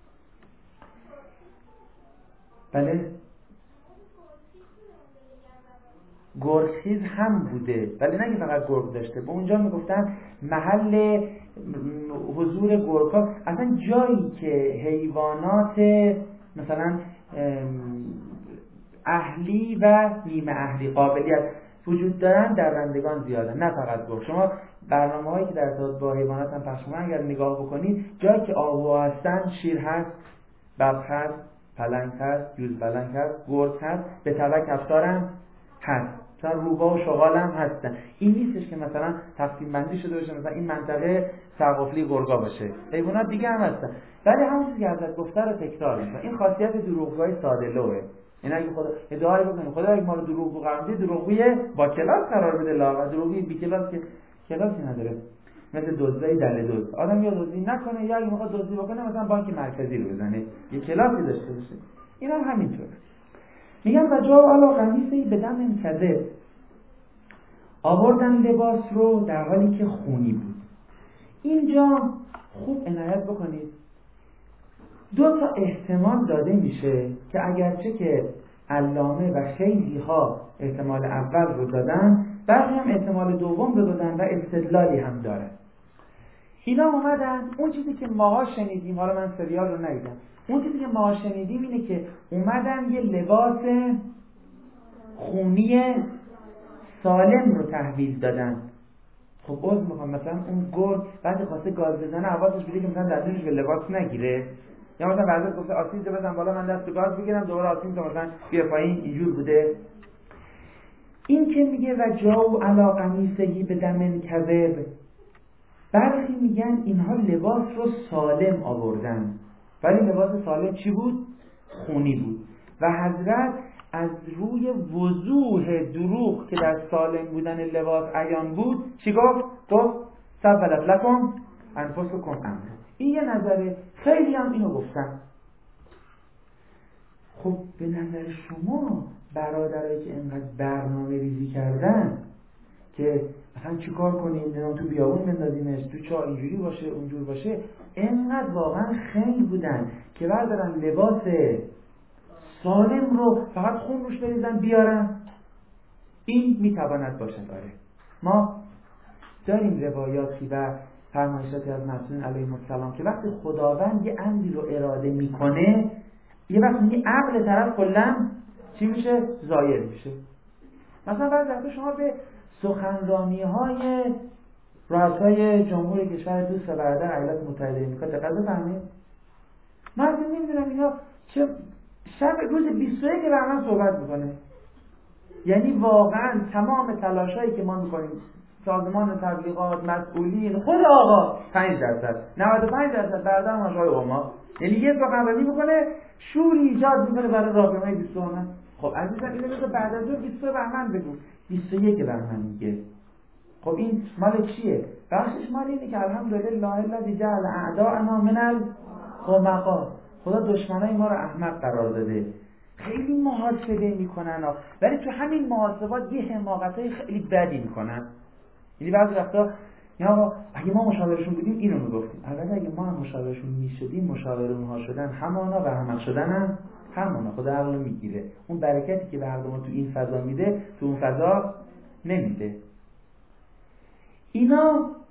بله گرگخیز هم بوده، ولی نه که فقط گرگ داشته. به اونجا میگفتن محل حضور گرگ‌ها، اصلا جایی که حیوانات مثلا اهلی و نیمه اهلی قابلیت وجود دارن درندگان زیادن، نه فقط گرگ. شما برنامه‌هایی که در ارتباط با حیوانات هم پخش می‌کنن اگر نگاه بکنید، جایی که آهوها هستن شیر هست، ببر هست، پلنگ هست، یوزپلنگ هست، گرگ هست، به تبع کفتارم هست، مثلا روباه و شغال هم هستن. این نیستش که مثلا تقسیم بندی شده باشه مثلا این منطقه سرقفلی گرگا باشه، حیوانات دیگه هم هستن. ولی همون چیزی که حضرت گفته رو تکرار می‌کنه. این خاصیت دروغگوی ساده لوحه. این اگه خدا ادعایی بکنه خدا اگه ما رو دروغگو قرار بده، دروغگوی با کلاس قرار بده لا، و دروغگوی بی کلاس که کلاسی نداره. مثل دزدای دل دزد، آدم یا دزدی نکنه یا اگه میخواد دزدی بکنه مثلا بانک مرکزی رو بزنه، یه کلاسی داشته باشه. اینا هم همینطوره. میگن و جا علا قمیصی به دم کذب، آوردن لباس رو در حالی که خونی بود. اینجا خوب عنایت بکنید، دو تا احتمال داده میشه که اگرچه که علامه و خیلی ها احتمال اول رو دادن، بعضی هم احتمال دوم رو دادن و استدلالی هم داره. اینا اومدن اون چیزی که ماها شنیدیم، حالا من سریال رو ندیدم، اون چیزی که ماها شنیدیم اینه که اومدن یه لباس خونی سالم رو تحویل دادن. خب عذر میخوام مثلا اون گرگ بعد خواسته گاز بزنه حواسش بده که مثلا دستش به لباس نگیره، یا مثلا بعضی گفته آسیب بزن بالا من دست به گاز بگیرم دوباره آسیب تا مثلا بیا پایین، اینجور بوده. این که میگه و جاو علی قمیصه به دم کذب، برخی میگن اینها لباس رو سالم آوردن، ولی لباس سالم چی بود؟ خونی بود. و حضرت از روی وضوح دروغ که در سالم بودن لباس عیان بود چی گفت؟ گفت سولت لکم انفسکم امر. این یه نظره، خیلی هم اینو گفتن. خب به نظر شما برادرایی که اینقدر برنامه ریزی کردن که مثلا چیکار کنیم، تو بیابون بندازیمش، تو چاه اینجوری باشه اونجور باشه، اینقدر واقعا خیلی بودن که بردارن لباس سالم رو فقط خون روش بریزن بیارن؟ این میتواند باشد. آره ما داریم روایاتی و فرمایشاتی از معصومین علیهم السلام که وقتی خداوند یه امری رو اراده میکنه، یه وقت میگه عقل طرف کلا چی میشه؟ زایل میشه. مثلا بعضی وقتا شما به سخنرانی‌های رؤسای جمهور کشور دوست و برادر ایالات متحده آمریکا دقت بفرمایید. من نمیدونم اینا چه شب روز 21 که برنامه صحبت میکنه، یعنی واقعا تمام تلاشایی که ما میکنیم، سازمان تبلیغات، مسئولین، خود آقا 5%، 95% برادر ماشای قما، یعنی یه سخنرانی میکنه شوری ایجاد میکنه برای راهپیمایی 20 بهمن. خب عزیزم اینو بذار بعد از اون 20 بهمن بگو، 21 بهمن میگه. خب این مال چیه؟ بخشش مال اینه که الحمدلله الذی جعل اعداءنا من الحمقا، خدا دشمنای ما رو احمق قرار داده. خیلی محاسبه میکنن ولی تو همین محاسبات یه حماقتای خیلی بدی میکنن. یعنی بعضی وقتا یا اگه ما مشاورشون بودیم اینو میگفتیم، البته اگه ما هم مشاورشون میشدیم، مشاور اونها شدن همانا و احمق شدن هم همانا. خدا عقل میگیره، اون برکتی که به هر دومون تو این فضا میده تو اون فضا نمیده. اینا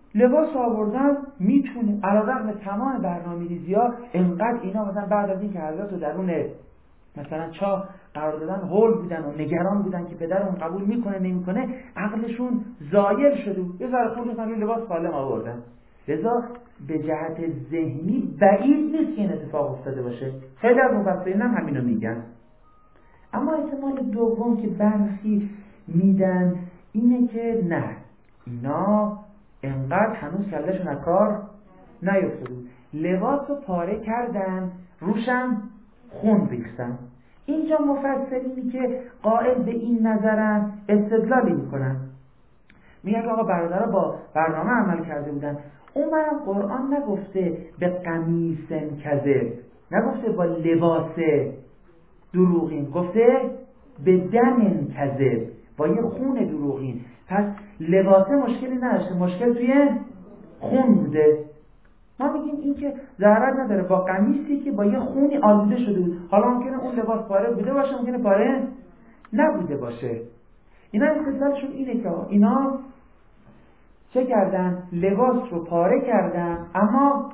لباس آوردن میتونه علیرغم تمام برنامه‌ریزی‌ها انقدر اینا مثلا بعد از اینکه حضرت رو درون مثلا چاه قرار دادن هول بودن و نگران بودن که پدرمون قبول میکنه نمیکنه، عقلشون زایل شده بود، یه ذره خودشون یه لباس سالم آوردن. لذا به جهت ذهنی بعید نیست که این اتفاق افتاده باشه. خیلی از مفسرین هم همینو میگن. اما احتمال دوم که برخی میدن اینه که نه، اینا انقدر هنوز کلشون از کار نیفتاده بود، لباس رو پاره کردن، روشم خون ریختن. اینجا مفسرینی که قائل به این نظرن استدلالی میکنن، میگن آقا برادرها با برنامه عمل کرده بودن. اونم قرآن نگفته به قمیص کذب، نگفته با لباس دروغین، گفته به دم کذب، با یه خون دروغین. پس لباس مشکلی نداشته، مشکل توی خون بوده. ما میگیم این که ضرر نداره، با قمیصی که با یه خونی آلوده شده بود. حالا ممکنه اون لباس پاره بوده باشه، ممکنه پاره نبوده باشه. اینا استدلالشون اینه که اینا چه کردن؟ لباس رو پاره کردن اما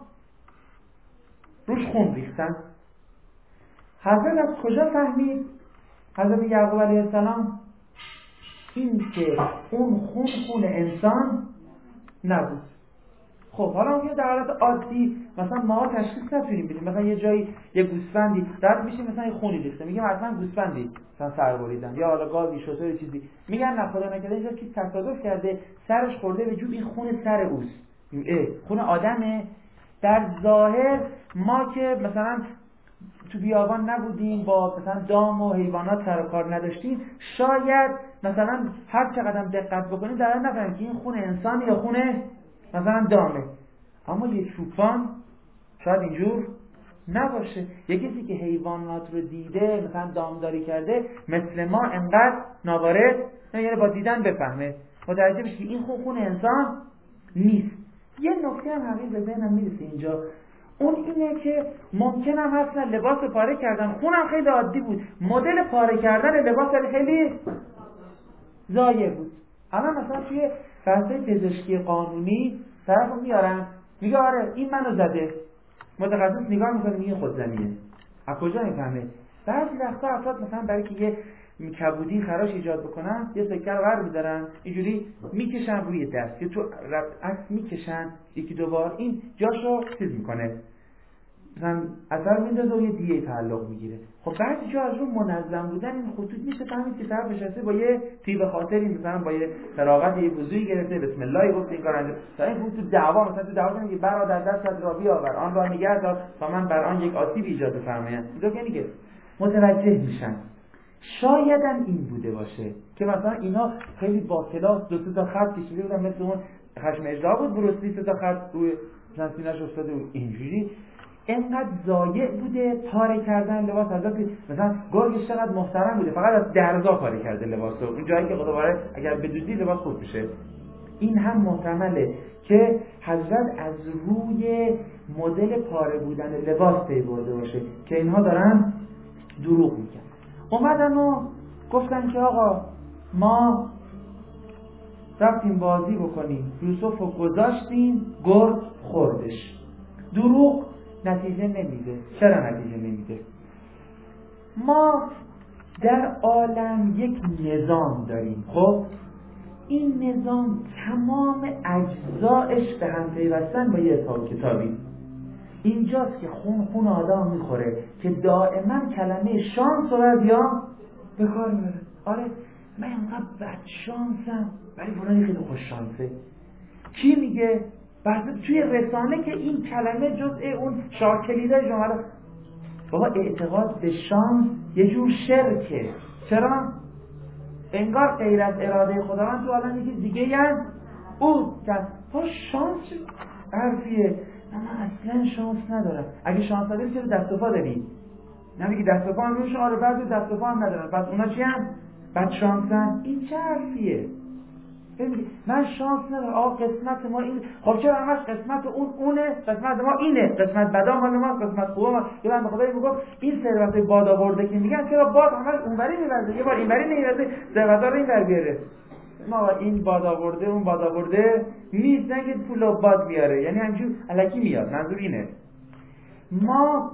روش خون ریختن. حضرت از کجا فهمید؟ حضرت یعقوب علیه السلام این که اون خون انسان نبود. خب حالا اون در حالت عادی مثلا ما تشخیص نتونیم بدیم، مثلا یه جایی یه گوسفندی رد میشه مثلا یه خونی ریخته، میگیم حتما گوسفندی مثلا سر بریدن یا حالا گاوی شتر یا چیزی، میگن نه خدا نکرده اینجا کی تصادف کرده سرش خورده به جوب، این خون سر اوست، خون آدمه. در ظاهر ما که مثلا تو بیابان نبودیم، با مثلا دام و حیوانات سر و کار نداشتیم، شاید مثلا هر چقدر دقت بکنیم در حال نفهمیم که این خون انسان یا خون مثلا دامه. اما یک چوپان شاید اینجور نباشه. یک کسی که حیوانات رو دیده مثلا دامداری کرده مثل ما انقدر ناوارد، یعنی با دیدن بفهمه، متوجه بشه این خون انسان نیست. یه نکته هم حقیقی به ذهنم میرسه اینجا، اون اینه که ممکن هم هست لباس پاره کردن، خونم خیلی عادی بود، مدل پاره کردن لباس خیلی ضایع بود. الان مثلا توی بحث‌های پزشکی قانونی طرفو میارن میگه آره این منو زده، متخصص نگاه میکنه میگه خودزنیه. از کجا میفهمه؟ بعضی وقتا افراد مثلا برای که یه کبودی خراش ایجاد بکنن یه سکه رو ور می‌دارن اینجوری میکشن روی دست، یا تو عکس میکشن یکی دو بار، این جاشو چیز میکنه مثلا اثر میندازه و یه دیگه تعلق میگیره. خب بعضی جا از اون منظم بودن این خطوط میشه فهمید که طرف نشسته با یه تیب خاطری مثلا با یه فراغت یه وضوئی گرفته بسم الله گفت این کار انجام تا این تو دعوا مثلا تو دعوا میگه برادر دستت را بیاور آن را نگه دار تا من بر آن یک آسیب ایجاد فرمایم. اینجا میگه متوجه میشن. شاید هم این بوده باشه که مثلا اینا خیلی با کلاس دو تا خط کشیده بودن، مثل اون خشم اژدها بود بروسلی سه تا خط روی سینه‌اش افتاده بود، اینجوری اینقدر ضایع بوده پاره کردن لباس. حضرت مثلا گرگش چقدر محترم بوده، فقط از درزا پاره کرده لباس رو، اون جایی که دوباره اگر بدوزی لباس خوب میشه. این هم محتمله که حضرت از روی مدل پاره بودن لباس پی برده باشه که اینها دارن دروغ میگن. اومدن و گفتن که آقا ما رفتیم بازی بکنیم، یوسف رو گذاشتیم گرگ خوردش. دروغ نتیجه نمیده. چرا نتیجه نمیده؟ ما در عالم یک نظام داریم، خب این نظام تمام اجزایش به هم پیوستن با یه حساب کتابی. اینجاست که خون آدم میخوره که دائما کلمه شانس رو یا به کار میبره. آره من اینقدر بد شانسم ولی فلانی خیلی خوش شانسه. کی میگه؟ توی رسانه که این کلمه جزء اون شاکلیده جمله. بابا اعتقاد به شانس یه جور شرکه. چرا؟ انگار غیر از اراده خداوند تو عالم یکی دیگه یه او کرد. تو شانس حرفیه. من اصلا شانس ندارم. اگه شانس نداری چرا دست و پا داری؟ نمیگی دست و پا هم روش؟ آره بعضی دست و پا هم ندارن، پس اونا چی هم؟ بد شانسن. این چه حرفیه؟ من شانس ندارم. قسمت ما این. خب چرا همش قسمت اونه، قسمت ما اینه، قسمت بدا مال ما، قسمت خوبه ما. یه بنده خدایی میگفت این ثروت باد آورده که میگن چرا باد همش اونوری میوزه، یه بار اینوری نمیوزه، ثروت رو اینور بیاره. ما این باد آورده اون باد آورده نیست، نگید پول و باد میاره، یعنی همینجور الکی میاد. منظور اینه ما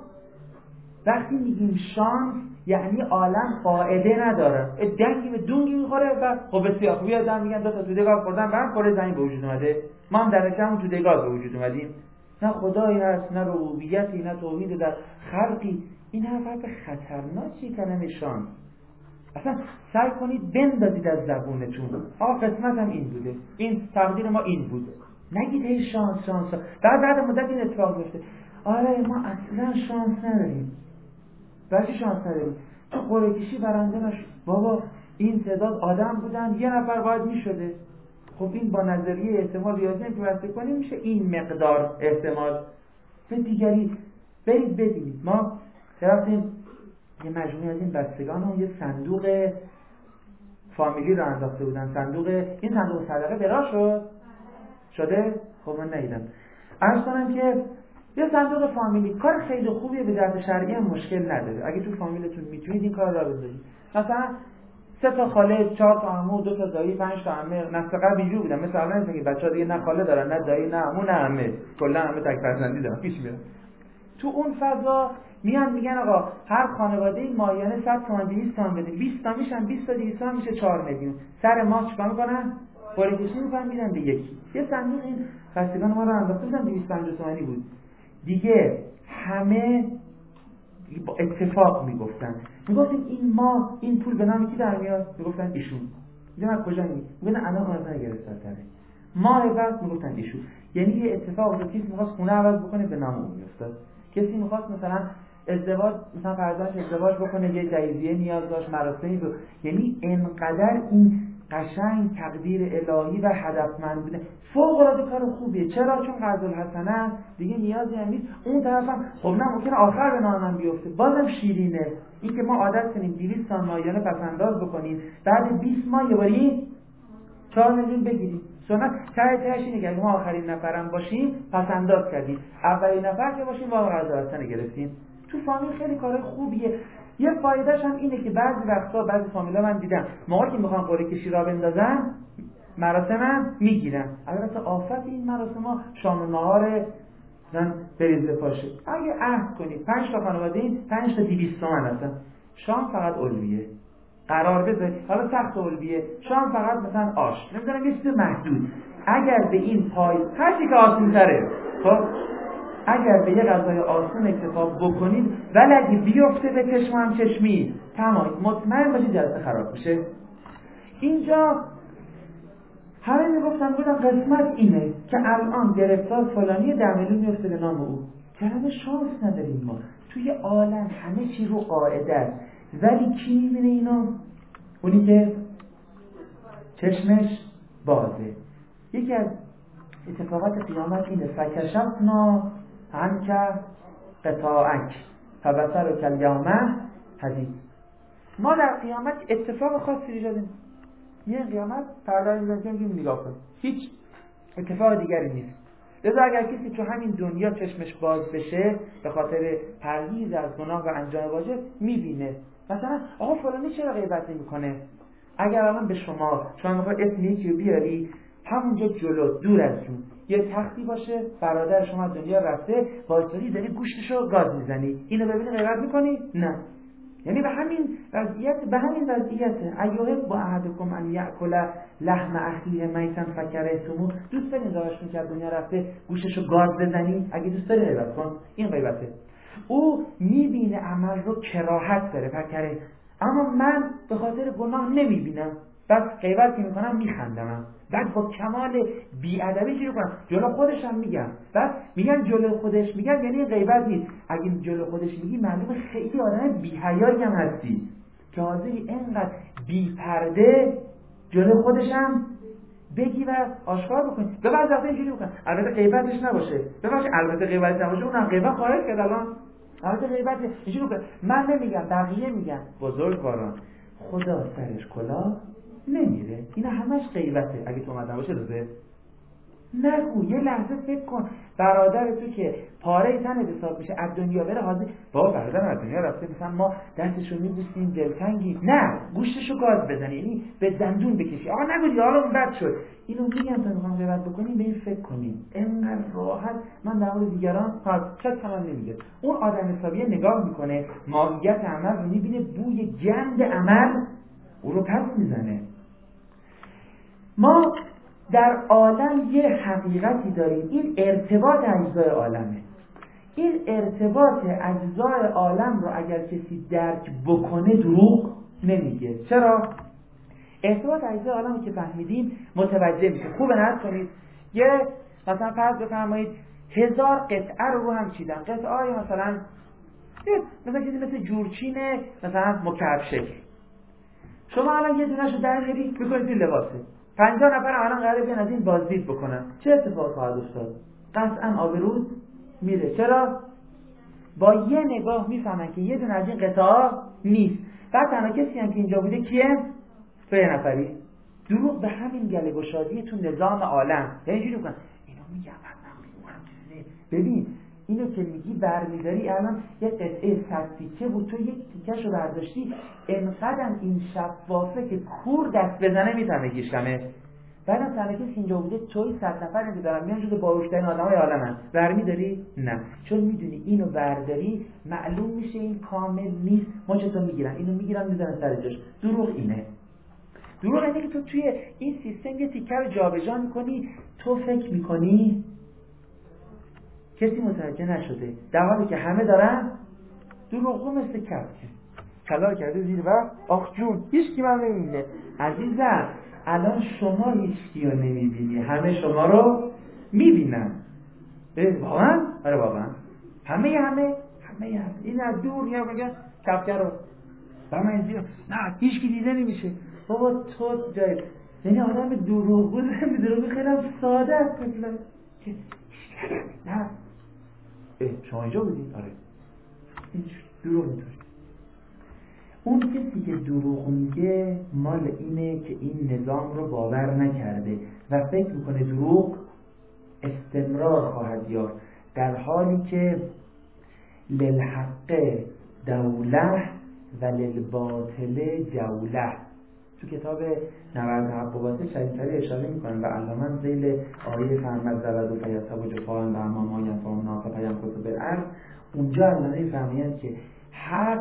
وقتی میگیم شانس یعنی عالم قاعده نداره، دنگی به دونگی میخوره و خب بسیار خوبی آدم میگن دو تا تودگاه خوردن بعد کره زمین به وجود اومده، ما هم در کمون تودگاه به وجود اومدیم. نه خدایی هست، نه ربوبیتی، نه توحید در خلقی. این حرف خطرناکی کلمه شانس. اصلا سعی کنید بندازید از زبونتون آقا قسمت هم این بوده، این تقدیر ما این بوده، نگید هی شانس شانس. بعد مدت این اتفاق میفته آره ما اصلا شانس نداریم. برای شانس نداریم؟ تو قرعه کشی برنده نشد بابا، این تعداد آدم بودن یه نفر باید میشده. خب این با نظریه احتمال ریاضی هم که بسته کنیم میشه این مقدار احتمال. به دیگری برید ببینید ما رفتیم یه مجموعه از این بستگان اون یه صندوق فامیلی رو انداخته بودن، این صندوق صدقه برا شده؟ خب من ندیدم. عرض کنم که یه صندوق فامیلی کار خیلی خوبیه، به درد شرعی هم مشکل نداره. اگه تو فامیلتون میتونید این کار رو بذارید، مثلا 3 تا خاله، 4 تا عمو، 2 تا دایی، 5 تا عمه، نسل قبل اینجوری بودن. مثلا الان اینکه بچه‌ها دیگه نه خاله دارن، نه دایی، نه عمو، نه عمه، کلا همه تک فرزندی دارن، پیش میرن. تو اون فضا میگن آقا هر خانواده ماهیانه 100 تومن 200 تومن بده، 20 تا میشن 20 تا 200 تومن میشه 4 میلیون. سر ماه چیکار میکنن؟ قرعه کشی میکنن میدن به یکی. یه صندوق این بستگان ما رو انداخته بودن 250 تومانی بود. دیگه همه با اتفاق میگفتن این ما این پول به نام کی در میاد؟ میگفتن ایشون. میگن از کجا میگن الان اون گرفتن ماه بعد میگفتن ایشون. یعنی یه اتفاق افتاد، کسی میخواست خونه عوض بکنه به نام اون میافتاد، کسی میخواست مثلا ازدواج، مثلا فرزندش ازدواج بکنه یه جایزیه نیاز داشت، مراسمی بود. یعنی انقدر این قشنگ تقدیر الهی و هدفمند بوده، فوق العاده کار خوبیه. چرا؟ چون قرض الحسنه دیگه نیازی هم نیست. اون طرفم خب نه ممکنه آخر به نامم بیفته، بازم شیرینه. این که ما عادت کنیم 200 تا ماهیانه پسنداز بکنیم، بعد 20 ماه یه باری 4 میلیون بگیریم. سنت تهش اینه که ما آخرین نفرم باشیم پسنداز کردیم، اولین نفر که باشیم واقعا قرض الحسنه گرفتیم. تو فامیل خیلی کار خوبیه. یه فایدهش هم اینه که بعضی وقتا بعضی فامیلا من دیدم موقعی که میخوان قرعه کشی را بندازن مراسمم میگیرن. البته آفت این مراسم‌ها شام و نهار زن بریزه پاشه. اگه عهد کنید 5 تا خانواده این 5 تا 200 تومن هستن، شام فقط علویه قرار بذارید، حالا سخت علویه، شام فقط مثلا آش، نمیدونم یه چیز محدود. اگر به این پای هر چی که آسون تره، خب اگر به یه غذای آسون اکتفا بکنید ولی اگه بیفته به چشم هم چشمی تمام مطمئن باشید جلسه خراب میشه. اینجا همه میگفتن قسمت اینه که الان گرفتار فلانی 10 میلیون میفته به نام او. کلمه شانس نداریم ما توی عالم، همه چی رو قاعده است. ولی کی میبینه اینو؟ اونی که چشمش بازه. یکی از اتفاقات قیامت اینه فکشفنا عنک غطاءک فبصرک الیوم حدید. ما در قیامت اتفاق خاصی ایجاد نمی‌کنیم. یه قیامت پردای می‌زنیم نگاه کن، هیچ اتفاق دیگری نیست. لذا اگر کسی تو همین دنیا چشمش باز بشه به خاطر پرهیز از گناه و انجام واجب می‌بینه مثلا آقا فلانی چرا غیبت نمی‌کنه. اگر الان به شما می‌خواد اسم یکی رو بیاری، همونجا جلو دور از جون یه تختی باشه، برادر شما دنیا رفته، وایسادی داری گوشتشو گاز میزنی، اینو ببینی غیبت میکنی؟ نه. یعنی به همین وضعیت ایوه با احدکم ان یاکل لحم اخیه میتا فکرهتموه، دوست دارین داشتون که دنیا رفته گوشتشو گاز بزنی؟ اگه دوست داری غیبت کن، این غیبته. او میبینه عمل رو کراهت داره فکره، اما من به خاطر گناه نمیبینم، بس غیبت که میکنم میخندم، بعد با کمال بی‌ادبی چی کنم جلو خودش هم میگم. بعد میگن جلو خودش میگن یعنی غیبت نیست. اگه جلو خودش میگی معلومه خیلی آدم بی‌حیایی هم هستی که حاضری اینقدر بی‌پرده جلو خودش هم بگی و آشکار بکنی. به بعضی وقتا اینجوری بکن، البته غیبتش نباشه، البته غیبتش نباشه، اونم غیبت خواهد کرد. الان البته غیبت اینجوری بکن، من نمیگم بقیه میگن، بزرگواران خدا سرش کلاه نمیره، اینا همش غیبته. اگه تو اومدن باشه روزه نگو. یه لحظه فکر کن برادر تو که پاره تن حساب میشه از دنیا بره حاضر بابا برادر از دنیا رفته مثلا ما دستشو میبوسیم دلتنگی، نه گوشتشو گاز بزنی، یعنی به دندون بکشی آقا نگو دیگه حالا اون بد شد. اینو میگم تا میخوام غیبت بکنیم به این فکر کنیم. اینقدر راحت من در مورد دیگران چت تمام نمیگه. اون آدم حسابیه نگاه میکنه ماهیت عمل رو میبینه، بوی گند عمل او رو پس میزنه. ما در عالم یه حقیقتی داریم، این ارتباط اجزای عالمه. این ارتباط اجزای عالم رو اگر کسی درک بکنه دروغ نمیگه. چرا؟ ارتباط اجزای عالم رو که فهمیدیم متوجه میشه. خوب نظر کنید یه مثلا فرض بفرمایید 1000 قطعه رو هم چیدن، قطعه های مثلا چیزی مثل جورچین مثلا مکعب شکل. شما الان یه دونه‌شو در میاری میکنید این لباسه، 50 نفر الان قراره بیان از این بازدید بکنن، چه اتفاقی خواهد افتاد؟ قطعا آبروت میره. چرا؟ با یه نگاه میفهمن که یه دونه از این قطعه نیست. بعد تنها کسی هم که اینجا بوده کیه؟ تو یه نفری. دروغ به همین گله گشادی تو نظام عالم. یعنی چی میگن؟ اینو میگم من میگم چیزی. ببین اینو که میگی برمیداری الان یه قطعه 100 تیکه بود، تو یک تیکه‌شو برداشتی، انقدر این شفافه که کور دست بزنه میفهمه گیشمه. بعدم تنها کسی اینجا بوده توی 100 نفر که دارن میان جزو باهوش‌ترین آدمای عالمن. برمیداری؟ نه، چون میدونی اینو برداری معلوم میشه این کامل نیست، ماچتو میگیرن، اینو میگیرن میذارن سر جاش. دروغ اینه. دروغ اینه که تو توی این سیستم یه تیکه رو جابجا میکنی، تو فکر میکنی کسی متوجه نشده، در حالی که همه دارن. دروغگو مثل کبکه کلار کرده زیر وقت آخ جون هیچکی من نمیبینه. عزیزم الان شما هیچکی رو نمیبینی، همه شما رو میبینن. واقعا؟ آره واقعا همه این از دور میاد میگه کبکه رو و من اینجا نه هیچکی دیده نمیشه. بابا تو جای یعنی آدم دروغگو دروغگو خیلی ساده است مثلا که نه شما اینجا بودید؟ آره این دروغ اینطوری. اون کسی که دروغ میگه مال اینه که این نظام رو باور نکرده و فکر میکنه دروغ استمرار خواهد یافت، در حالی که للحق دوله و للباطل جوله. تو کتاب نورد حق و باطل شدیدتری اشاره میکنن و علامه ذیل آیه فهمت زبد و فیصب و جفاهم و اماما ینفعهم نافع فیم کتب بالعرض، اونجا علامه فهمیدن که حق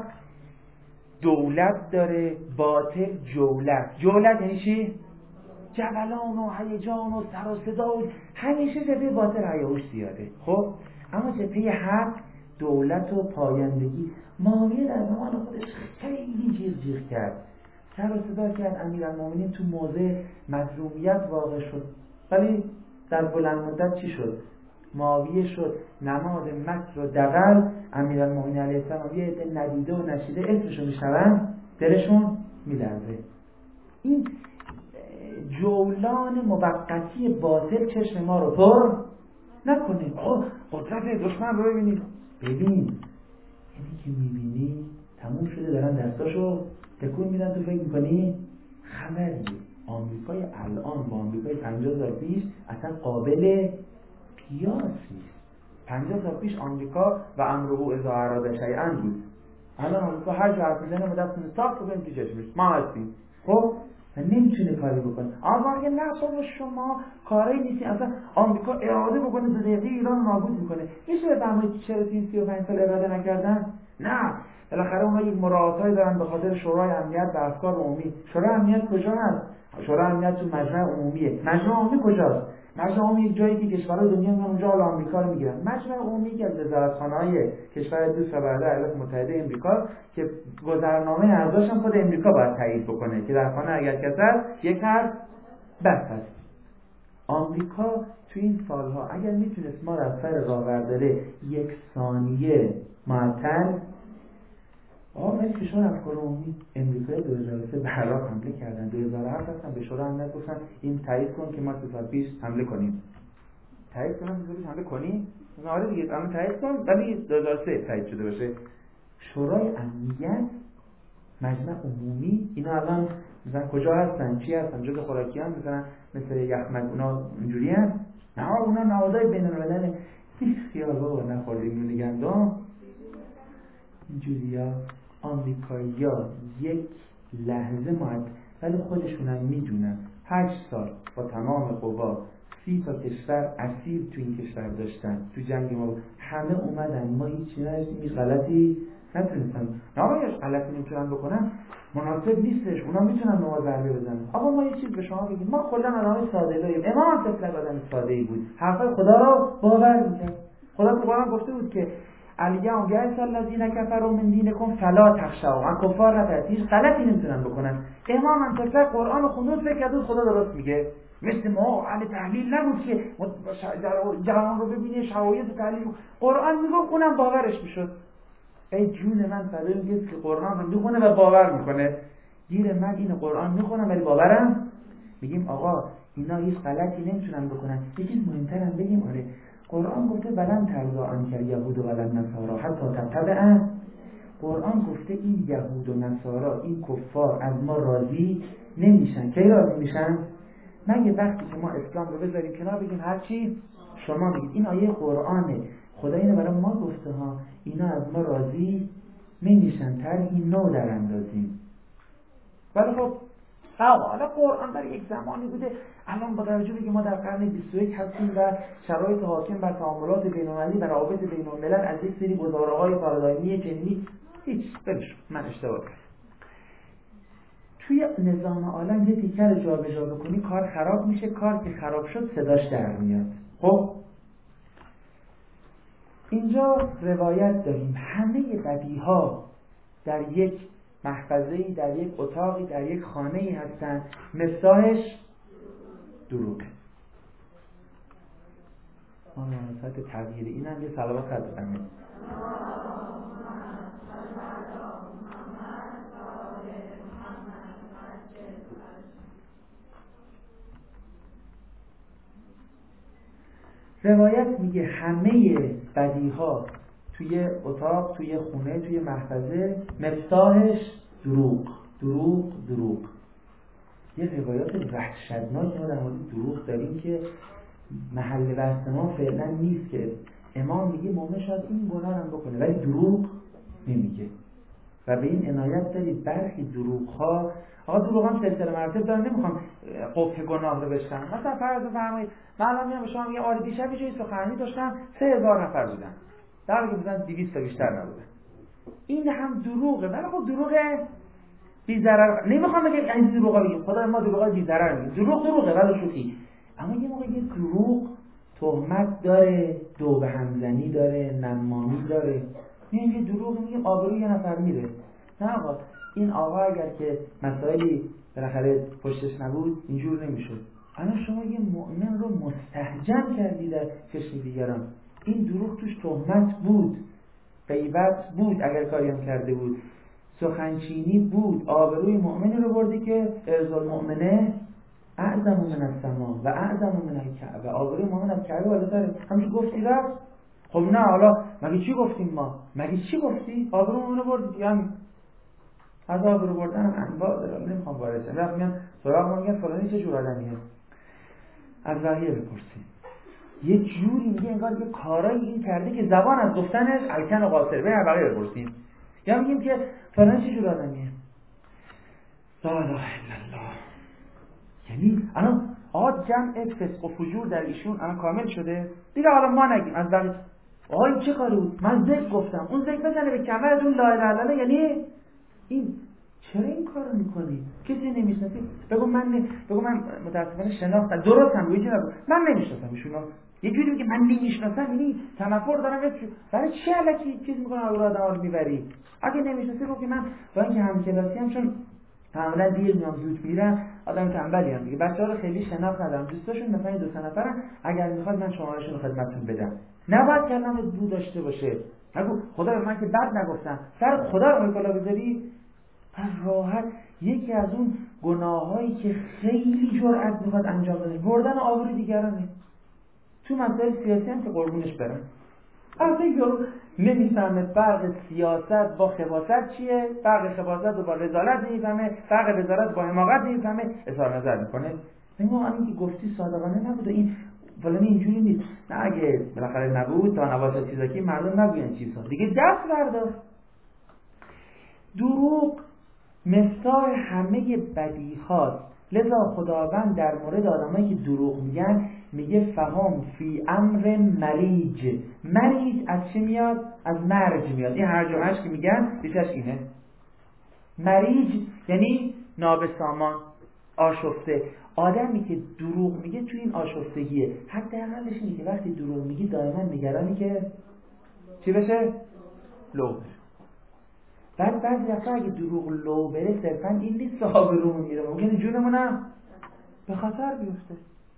دولت داره، باطل جولت. جولت یعنی چی؟ جولان و هیجان و سر و صدا و همیشه جبهه باطل هیاهوش زیاده. خب اما جبهه حق دولت و پایندگی. معاویه در زمان خودش خیلی جیغ کرد، سر و صدا کرد، امیرالمومنین تو موضع مظلومیت واقع شد، ولی در بلند مدت چی شد؟ معاویه شد نماد مکر و دغل. امیرالمومنین علیه السلام یه عده ندیده و نشیده اسمشو میشنون دلشون میلرزه. این جولان موقتی باطل چشم ما رو پر نکنه. قدرت دشمن رو ببینید. ببین یعنی که میبینی تموم شده دارن دستاشو تکون میدن، تو فکر میکنی خبری. آمریکای الان با آمریکای 50 سال پیش اصلا قابل قیاس نیست. 50 سال پیش آمریکا و امره اذا اراد شیئا بود. الان آمریکا هر جا حرف میزنه ما دستون صاف کنیم تو چشمش ما هستیم. خب و نمیتونه کاری بکنه. اما اگه نه بابا شما کاری نیستی، اصلا آمریکا اراده بکنه 2 دقیقه ایران نابود میکنه. میشه بفهمید چرا این 35 سال اراده نکردن؟ نه، بالاخره اونها یک مراعاتایی دارن به خاطر شورای امنیت و افکار عمومی. شورای امنیت کجا هست؟ شورای امنیت تو مجمع عمومیه. مجمع عمومی کجاست؟ مجمع عمومی یک جایی که کشورهای دنیا میان اونجا حال آمریکا رو میگیرن. مجمع عمومی که از وزارتخانه‌های کشور دوست و برادر ایالات متحده آمریکا که گذرنامه ارزش هم خود آمریکا باید تایید بکنه که در خانه اگر کسی هست یک حرف بس هست. آمریکا تو این سالها اگر میتونست ما رو از سر راه برداره 1 ثانیه معطل ولی کشور افکار عمومی امریکای 2003 به عراق حمله کردن، 2007 هستن به شورای امنیت گفتن این تایید کن که ما 3 سال پیش حمله کنیم. تایید کنن 3 سال پیش حمله کنیم؟ آره دیگه اما تایید کن ولی 2003 تایید شده باشه. شورای امنیت، مجمع عمومی، اینا الان مثلا کجا هستن؟ چی هستن؟ جزء خوراکیان مثلا مثل یخمک اونا اینجوری هست؟ نه اونا نهادهای بین‌الملل خیال بابا نخوردیم نون گندم. اینجوریا آمریکایی‌ها یک لحظه ولی خودشون هم میدونن 8 سال با تمام قوا 30 تا کشور اسیر تو این کشور داشتن تو جنگ ما، همه اومدن ما هیچی نداشتیم، هیچ غلطی نتونستن. نه آقا هیچ غلطی نمیتونن بکنن، مناسب نیستش، اونا میتونن به ما ضربه بزنن. آقا ما یه چیز به شما بگیم، ما کلا آدمای ساده‌لوییم. امام طفلک آدم ساده‌ای بود، حرفای خدا رو باور می‌کرد. خدا تو قرآن گفته بود که الیوم یئس الذین کفروا من دینکم فلا تخشوا، کفار نترسید، هیچ غلطی نمیتونن بکنن. امام طفلک قرآن خوندن فکر کرد خدا درست میگه، مثل ما اهل تحلیل نبود که جهان رو ببینه شرایط تحلیل. قرآن میگه اونم باورش میشد. ای جون من فدای میگه که قرآن رو میخونه و باور میکنه. گیر من اینو قرآن میخونم ولی باورم، میگیم آقا اینا هیچ غلطی نمیتونن بکنن. یه چیز مهمتر هم بگیم، آره قرآن گفته ولن ترضی عنک الیهود ولا النصارى حتی تتبع. قرآن گفته این یهود و نصارا، این کفار از ما راضی نمیشن. کی راضی میشن؟ مگه وقتی که ما اسلام رو بذاریم کنار بگیم هرچی شما میگید. این آیه قرآنه، خدا اینو برای ما گفته ها، اینا از ما راضی نمیشن، طرحی نو در اندازیم. ولی خب حالا قرآن در یک زمانی بوده، الان با توجه به که ما در قرن 21 هستیم و شرایط حاکم بر تعاملات بین‌المللی و روابط بین‌الملل از یک سری گزاره‌های پارادایمی جنینی هیچ بلش من اشتباه کردم. توی نظام عالم یه تیکر جابجا بکنی کار خراب میشه، کار که خراب شد صداش در میاد. خب اینجا روایت داریم همه بدیها در یک محفظه‌ای، در یک اتاقی، در یک خانه‌ای هستن، مفتاحش دروغه. ساعت تغییر اینم یه صلوات بزنید. روایت میگه همه بدیها توی اتاق، توی خونه، توی محفظه مفتاحش دروغ دروغ دروغ. یه روایات وحشتناک ما در مورد دروغ داریم که محل بحث ما فعلا نیست، که امام میگه مومن شاید این گناه هم بکنه ولی دروغ نمیگه و به این عنایت دارید. برخی دروغ ها، آقا دروغ هم سلسله مراتب دارن، نمیخوام قفل گناه رو بشکنم. مثلا فرض بفرمایید من الان میام به شما میگم آره دیشب یه جایی سخنرانی داشتم 3000 نفر بودن، در حالی که مثلا 200 تا بیشتر نبودن. این هم دروغه، ولی خب دروغ بی ضرر. نمیخوام بگم این دروغا بگیم، خدا ما دروغا بی ضرر میگیم، دروغه ولی شوخی. اما یه موقع یه دروغ تهمت داره، دو به همزنی داره، نمامی داره. میگیم یه دروغ میگیم آبروی یه نفر میره. نه آقا این آقا اگر که مسائلی بالاخره پشتش نبود اینجور نمیشد. الان شما یه مؤمن رو مستهجن کردی در چشم دیگران، این دروغ توش تهمت بود، غیبت بود اگر کاری هم کرده بود، سخنچینی بود، آبروی مؤمنی رو بردی که ارض المؤمنه اعظم من السما و اعظم من الکعبه. آبروی مؤمن از کعبه بالاتره. همین گفتی رفت. خب نه حالا مگه چی گفتیم ما؟ مگه چی گفتی؟ آبروی مؤمن رو بردی. یعنی از آبرو بردن هم انواع داره، نمیخوام وارد شم. وقتی میان سراغ ما میگن فلانی چه جور آدمیه، از بقیه بپرسیم. یه جوری میگه انگار یه کارایی این کرده که زبان از گفتنش الکن و قاصر، بریم بقیه بپرسیم. یا میگیم که فلان چه جور آدمیه. لا اله الا الله. یعنی الان جمع فسق و فجور در ایشون الان کامل شده دیگه. حالا ما نگیم از بقیه آقا این چه کاری بود، من ذکر گفتم، اون ذکر بزنه به کمرتون لا اله الا الله. یعنی این چرا این کارو میکنی؟ کسی نمیشناسی؟ بگو من متاسفانه شناختم، درست هم روی نگو من نمیشناسم ایشونو. یه جوری میگه من نمیشناسم، یعنی تنفر دارم. برای چی الکی چیز میکنه آبرو آدم‌ها رو میبری؟ اگه نمیشناسی بگو که من با اینکه همکلاسی هم، چون معمولا دیر میام زود میرم، آدم تنبلی ام دیگه، بچه‌ها رو خیلی شناخت ندارم، دوستاشون مثلا 2 نفرن، اگر میخواد من شمارهشون رو خدمتتون بدم. نباید کلمه دو داشته باشه. نگو خدا من که بد نگفتم، سر خدا رو میکلا بذاری. پس راحت یکی از اون گناهایی که خیلی جرأت میخواد انجام بده بردن آبروی دیگرانه. تو مسائل سیاسی هم که قربونش برن، البته یارو نمیفهمه فرق سیاست با خباثت چیه، فرق خباثت با رذالت نمیفهمه، فرق رذالت با حماقت نمیفهمه، اظهار نظر میکنه. ما همین که گفتی صادقانه نبوده، این فلان اینجوری نیست. نه اگه بالاخره نبود تا نباشد چیزاکی مردم نگوین چیزها دیگه دست بردار. دروغ مفتاح همه بدیهاست. لذا خداوند در مورد آدمایی که دروغ میگن میگه فهم فی امر مریج. مریج از چی میاد؟ از مرج میاد. این هرج و مرج که میگن ریشش اینه. مریج یعنی نابسامان، آشفته. آدمی که دروغ میگه تو این آشفتگیه. حداقلش اینه که وقتی دروغ میگی دائما نگرانی که چی بشه؟ لو بشه. بعضی وقتا اگه دروغ لو بره صرفا این نیست صحابه رو میگیره، ممکنه جونمونم به خطر بیفته.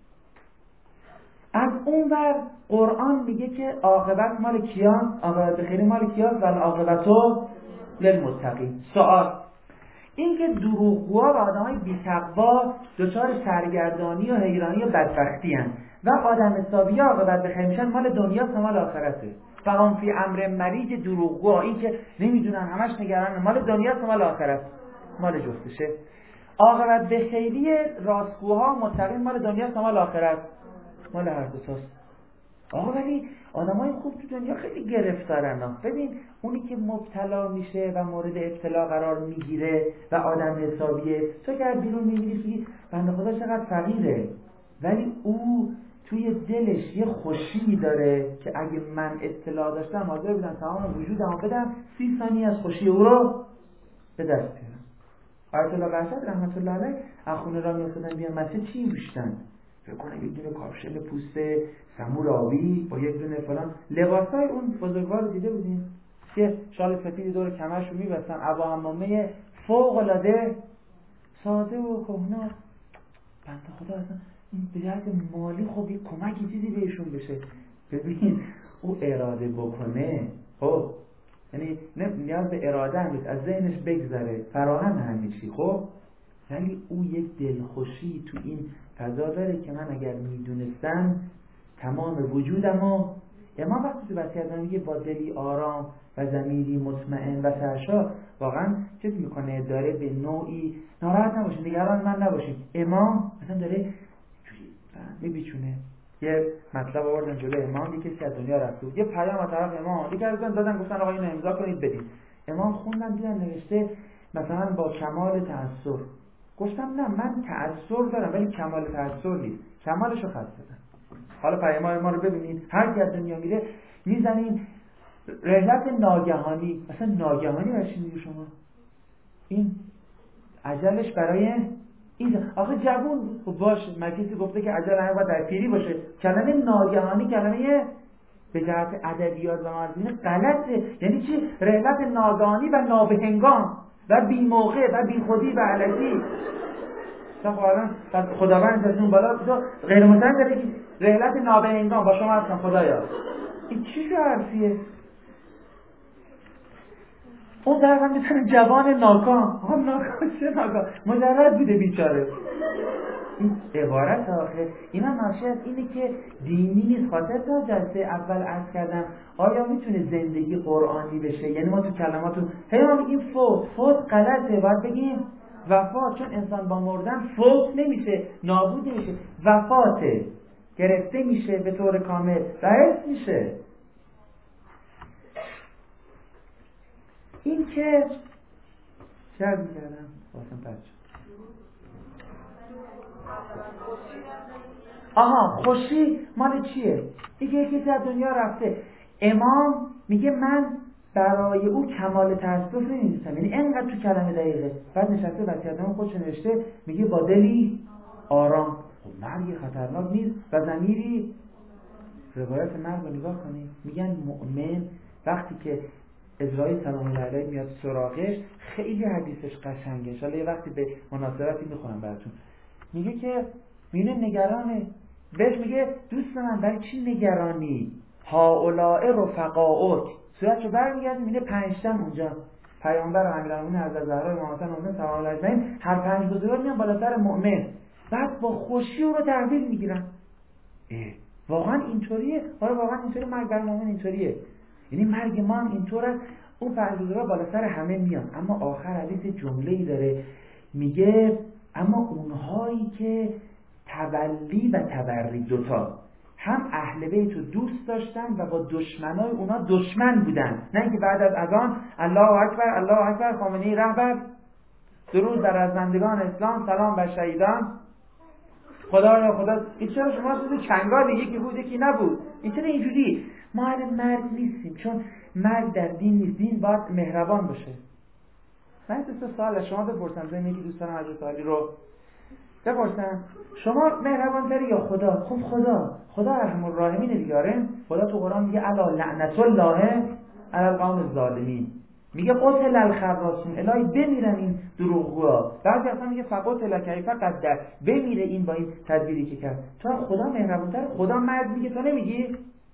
از اون ور قرآن میگه که عاقبت مال کیان؟ عاقبت خیری مال کیان؟ و عاقبتو للمتقین. سوال این که دروغگوها و آدمای بی‌تقوا دچار سرگردانی و حیرانی و بدبختی هستند و آدم حسابی عاقبت به خیر میشن، مال دنیاست و مال آخرته. فهم فی امر مریج دروغگو، این که نمیدونن همش نگران مال دنیاست و مال آخرت، مال جفتشه. عاقبت به خیری راستگوها متقین مال دنیاست و مال آخرت، مال هر دو تاست. آقا ولی آدمای خوب تو دنیا خیلی گرفتارن. ببین اونی که مبتلا میشه و مورد ابتلا قرار میگیره و آدم حسابیه، تو که از بیرون میبینی بنده خدا چقدر فقیره، ولی او توی دلش یه خوشی داره که اگه من اطلاع داشتم حاضر بودم تمام وجودمو بدم 30 ثانیه از خوشی او رو به دست بیارم. آیت الله رشد رحمت الله علیه از خونه را میافتادن بیان مسجد چی می‌پوشیدن؟ فکر کنم یک دونه کاپشن پوست سمور آبی با یک دونه فلان لباسای اون بزرگوار رو دیده بودین که شال سفید دور کمرشو می‌بستن، عبا عمامه فوق‌العاده ساده و کهنه. بنده خدا اصلا این به جهت مالی خب یک کمکی چیزی بهشون بشه. ببین او اراده بکنه خب یعنی نیاز به اراده هم نیست، از ذهنش بگذره فراهم همه چی خب، ولی او یک دلخوشی تو این فضا داره که من اگر میدونستم تمام وجودمو. امام وقتی تو وصیت میگه با دلی آرام و ضمیری مطمئن و سرشار، واقعا چیز میکنه داره به نوعی ناراحت نباشید، نگران من نباشید. امام مثلا داره میبیچونه. یه مطلب آوردن جلوی امام، یه کسی از دنیا رفته بود، یه پیام از طرف امام دیگه از دادن گفتن آقا اینو امضا کنید بدید. امام خوندن دیدن نوشته مثلا با کمال تأثر. گفتم نه من تأثر دارم ولی کمال تأثر نیست، کمالشو خط زدن. حالا پیام ما رو ببینید، هر کی از دنیا میره میزنین رحلت ناگهانی. مثلا ناگهانی برشین میگه شما این عجلش برای این آخه جوون خب باشه، مکیسی گفته که عجل همه باید در پیری باشه. کلمه ناگهانی کلمه به جهت ادبیات و معنی غلطه. یعنی چی؟ رحلت ناگهانی و نابهنگام و بی موقع و بی خودی و علکی. خداوند از اون بالا تو غیر متن داره که رحلت نابهنگام با شما هستم خدایا. این چی حرفیه؟ اون طرف هم میتونه جوان ناکام. ناکام چه ناکام؟ مجرد بوده بیچاره. این عبارت آخه اینا ناشی از اینه که دینی نیست. خاطر تا جلسه اول عرض کردم آیا میتونه زندگی قرآنی بشه؟ یعنی ما تو کلماتون ما میگیم فوت غلطه، باید بگیم وفات، چون انسان با مردن فوت نمیشه، نابود نمیشه، وفاته، گرفته میشه به طور کامل و حفظ میشه. این که چه میکردم واسم بچه خوشی مال چیه؟ دیگه یکی از دنیا رفته. امام میگه من برای او کمال تأسف نمی‌نویسم، یعنی انقدر تو کلمه دقیقه. بعد نشسته وصیت‌نامه خودش نوشته میگه با دلی آرام. خب مرگ خطرناک نیست و ضمیری. روایت مرگ رو نگاه کنید، میگن مؤمن وقتی که اسرائیل سلام الله علیه میاد سراغش، خیلی حدیثش قشنگه، ان شاء الله یه وقتی به مناسبتی میخونم براتون. میگه که میونه نگرانه، بهش میگه دوست من برای چی نگرانی؟ هؤلاء رفقاؤک. صورتشو برمیگرد میبینه 5 تا اونجا پیامبر و امیرالمومنین حضرت زهرا امام حسن مؤمن سلام الله علیه، هر 5 بزرگ میان بالا سر مؤمن، بعد با خوشی اون رو تحویل میگیرن. واقعا اینطوریه؟ آره واقعا اینطوری مرگ بر مؤمن اینطوریه. یعنی مرگ ما هم اینطور است، اون 5 بزرگا بالا سر همه میان. اما آخر حدیث جمله‌ای داره میگه اما اونهایی که تولی و تبری دوتا، هم اهل بیت رو دوست داشتن و با دشمنای اونا دشمن بودن، نه اینکه بعد از اذان الله اکبر الله اکبر خامنه‌ای رهبر درود بر ارزندگان اسلام سلام بر شهیدان خدایا خدا. این چرا شما تو چنگال یکی بود یکی نبود؟ این چرا اینجوری؟ ما اهل مرگ نیستیم، چون مرگ در دین نیست، دین باید مهربان باشه. من 2 سوال از شما بپرسم، زمین یکی دوستان حضرت علی رو بپرسم، شما مهربان تری یا خدا؟ خب خدا ارحم الراحمین دیگه. خدا تو قرآن میگه الا لعنت الله علی القوم الظالمین، میگه قتل الخراسون، الهی بمیرن این دروغگوها. بعضی اصلا میگه فقتل کیف قدر، بمیره این با این تدبیری که کرد. تو خدا مهربان‌تر، خدا مرد میگه تو نمیگی؟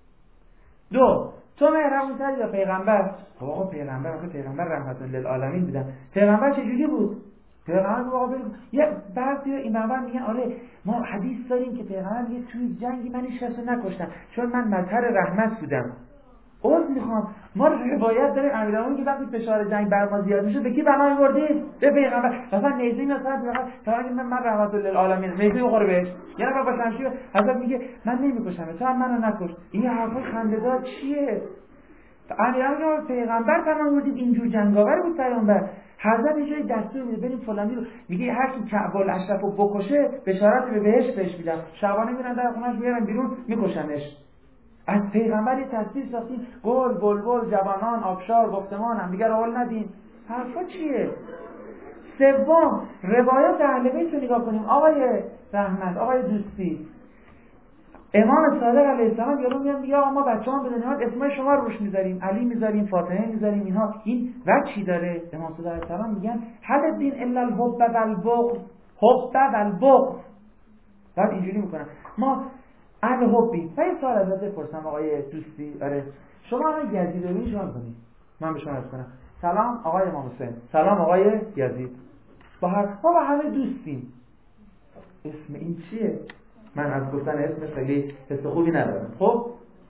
2 تو مهربان‌تر یا پیغمبر؟ خب آقا پیغمبر رحمت للعالمین بودن. پیغمبر چجوری بود؟ پیغمبر واقعا یه بعضی این منبر میگن آره ما حدیث داریم که پیغمبر میگه توی جنگی من هیچ کس رو نکشتم چون من مظهر رحمت بودم. عذر میخوام، ما روایت داریم امیرالمومنین که وقتی فشار جنگ بر ما زیاد میشه به کی بنا می‌بردیم؟ به پیغمبر. مثلا نیزه مثلا پیغمبر من رحمت للعالمین نیزه میخوره بهش، یه نفر با شمشیر حضرت میگه من نمیکشم تو هم منو نکش. این حرفای خنده‌دار چیه؟ امیرالمومنین پیغمبر بنا می‌بردیم، اینجور جنگاور بود پیغمبر. حضرت یه جایی دستور میده بریم فلانی رو، میگه هر کی کعب الاشرف رو بکشه بشارت به بهشت بهش میدم. شعبانه میرن در خونه‌اش میارن بیرون میکشنش. از پیغمبر تصویر ساختیم، گل بلبل جوانان آبشار گفتمان هم دیگر حال ندین. حرفا چیه؟ 3 روایات اهل بیت رو نگاه کنیم. آقای رحمت، آقای دوستی، امام صادق علیه السلام یارو میاد میگه آقا ما بچه‌ها بدون نماز اسمای شما روش میذاریم، علی میذاریم، فاطمه میذاریم، اینها این وجهی داره؟ امام صادق علیه السلام میگن هل الدین الا الحب والبغض، حب والبغض. بعد اینجوری میکنن ما اهل حبی. و یه سوال ازت بپرسم آقای دوستی، آره شما هم یزید رو ببینید شما کنید، من به شما عرض کنم سلام آقای امام حسین، سلام آقای یزید، ما با همه دوستیم. اسم این چیه؟ من از گفتن اسمش خیلی حس خوبی ندارم. خب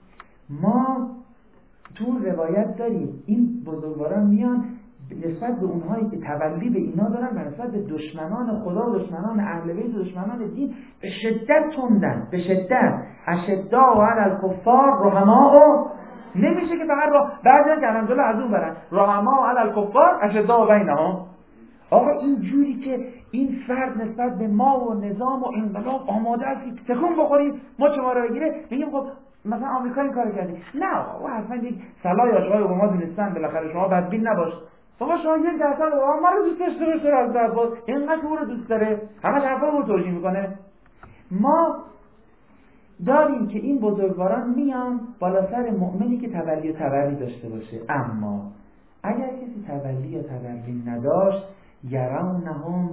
ما تو روایت داریم این بزرگواران میان نسبت به اونهایی که تولی به اینا دارن و نسبت به دشمنان خدا، دشمنان اهل بیت و دشمنان دین به شدت تندن، به شدت. اشداء علی الکفار رحماء، نمیشه که فقط بعضی که الحمدلله از اون برن رحماء علی الکفار اشداء بینهم. آقا این جوری که این فرد نسبت به ما و نظام و انقلاب آماده است که تکون بخوریم ما چه ما رو بگیره، میگیم خب مثلا آمریکا این کارو کرده. نه آقا حتما یک صلاح آقای اوباما دونستن بالاخره شما بدبین نباش. بابا شما 1% اوباما ما رو دوست داشته باشه از عباس، اینقدر او رو دوست داره، همش حرفا رو توجیه میکنه. ما داریم که این بزرگواران میان بالا سر مؤمنی که تولی و تبری داشته باشه، اما اگر کسی تولی یا تبری نداشت یرونهم،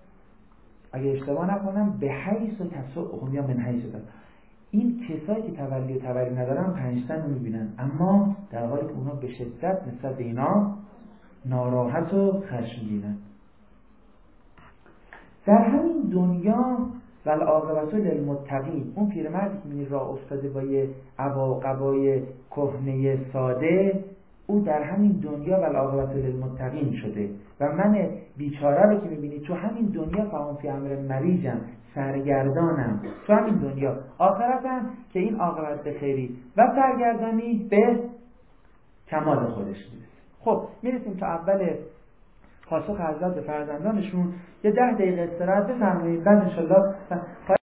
اگه اشتباه نکنم به حیث و تسعهم یا من حیث و این کسایی که تولی و تبری ندارن 5 تا رو میبینن، اما در حالی که اونا به شدت نسبت به اینا ناراحت و خشمگینن. در همین دنیا والعاقبت للمتقین، اون پیرمردی که می‌بینی راه افتاده با یه عبا و قبای کهنه ساده، او در همین دنیا والعاقبت للمتقین شده و من بیچاره رو که می‌بینی تو همین دنیا فهم فی امر مریجم، سرگردانم تو همین دنیا، آخرتم که این عاقبت به خیری و سرگردانی به کمال خودش میرسه. خب میرسیم تا اول پاسخ حضرت به فرزندانشون. یه 10 دقیقه استراحت بفرمایید، بعد انشالله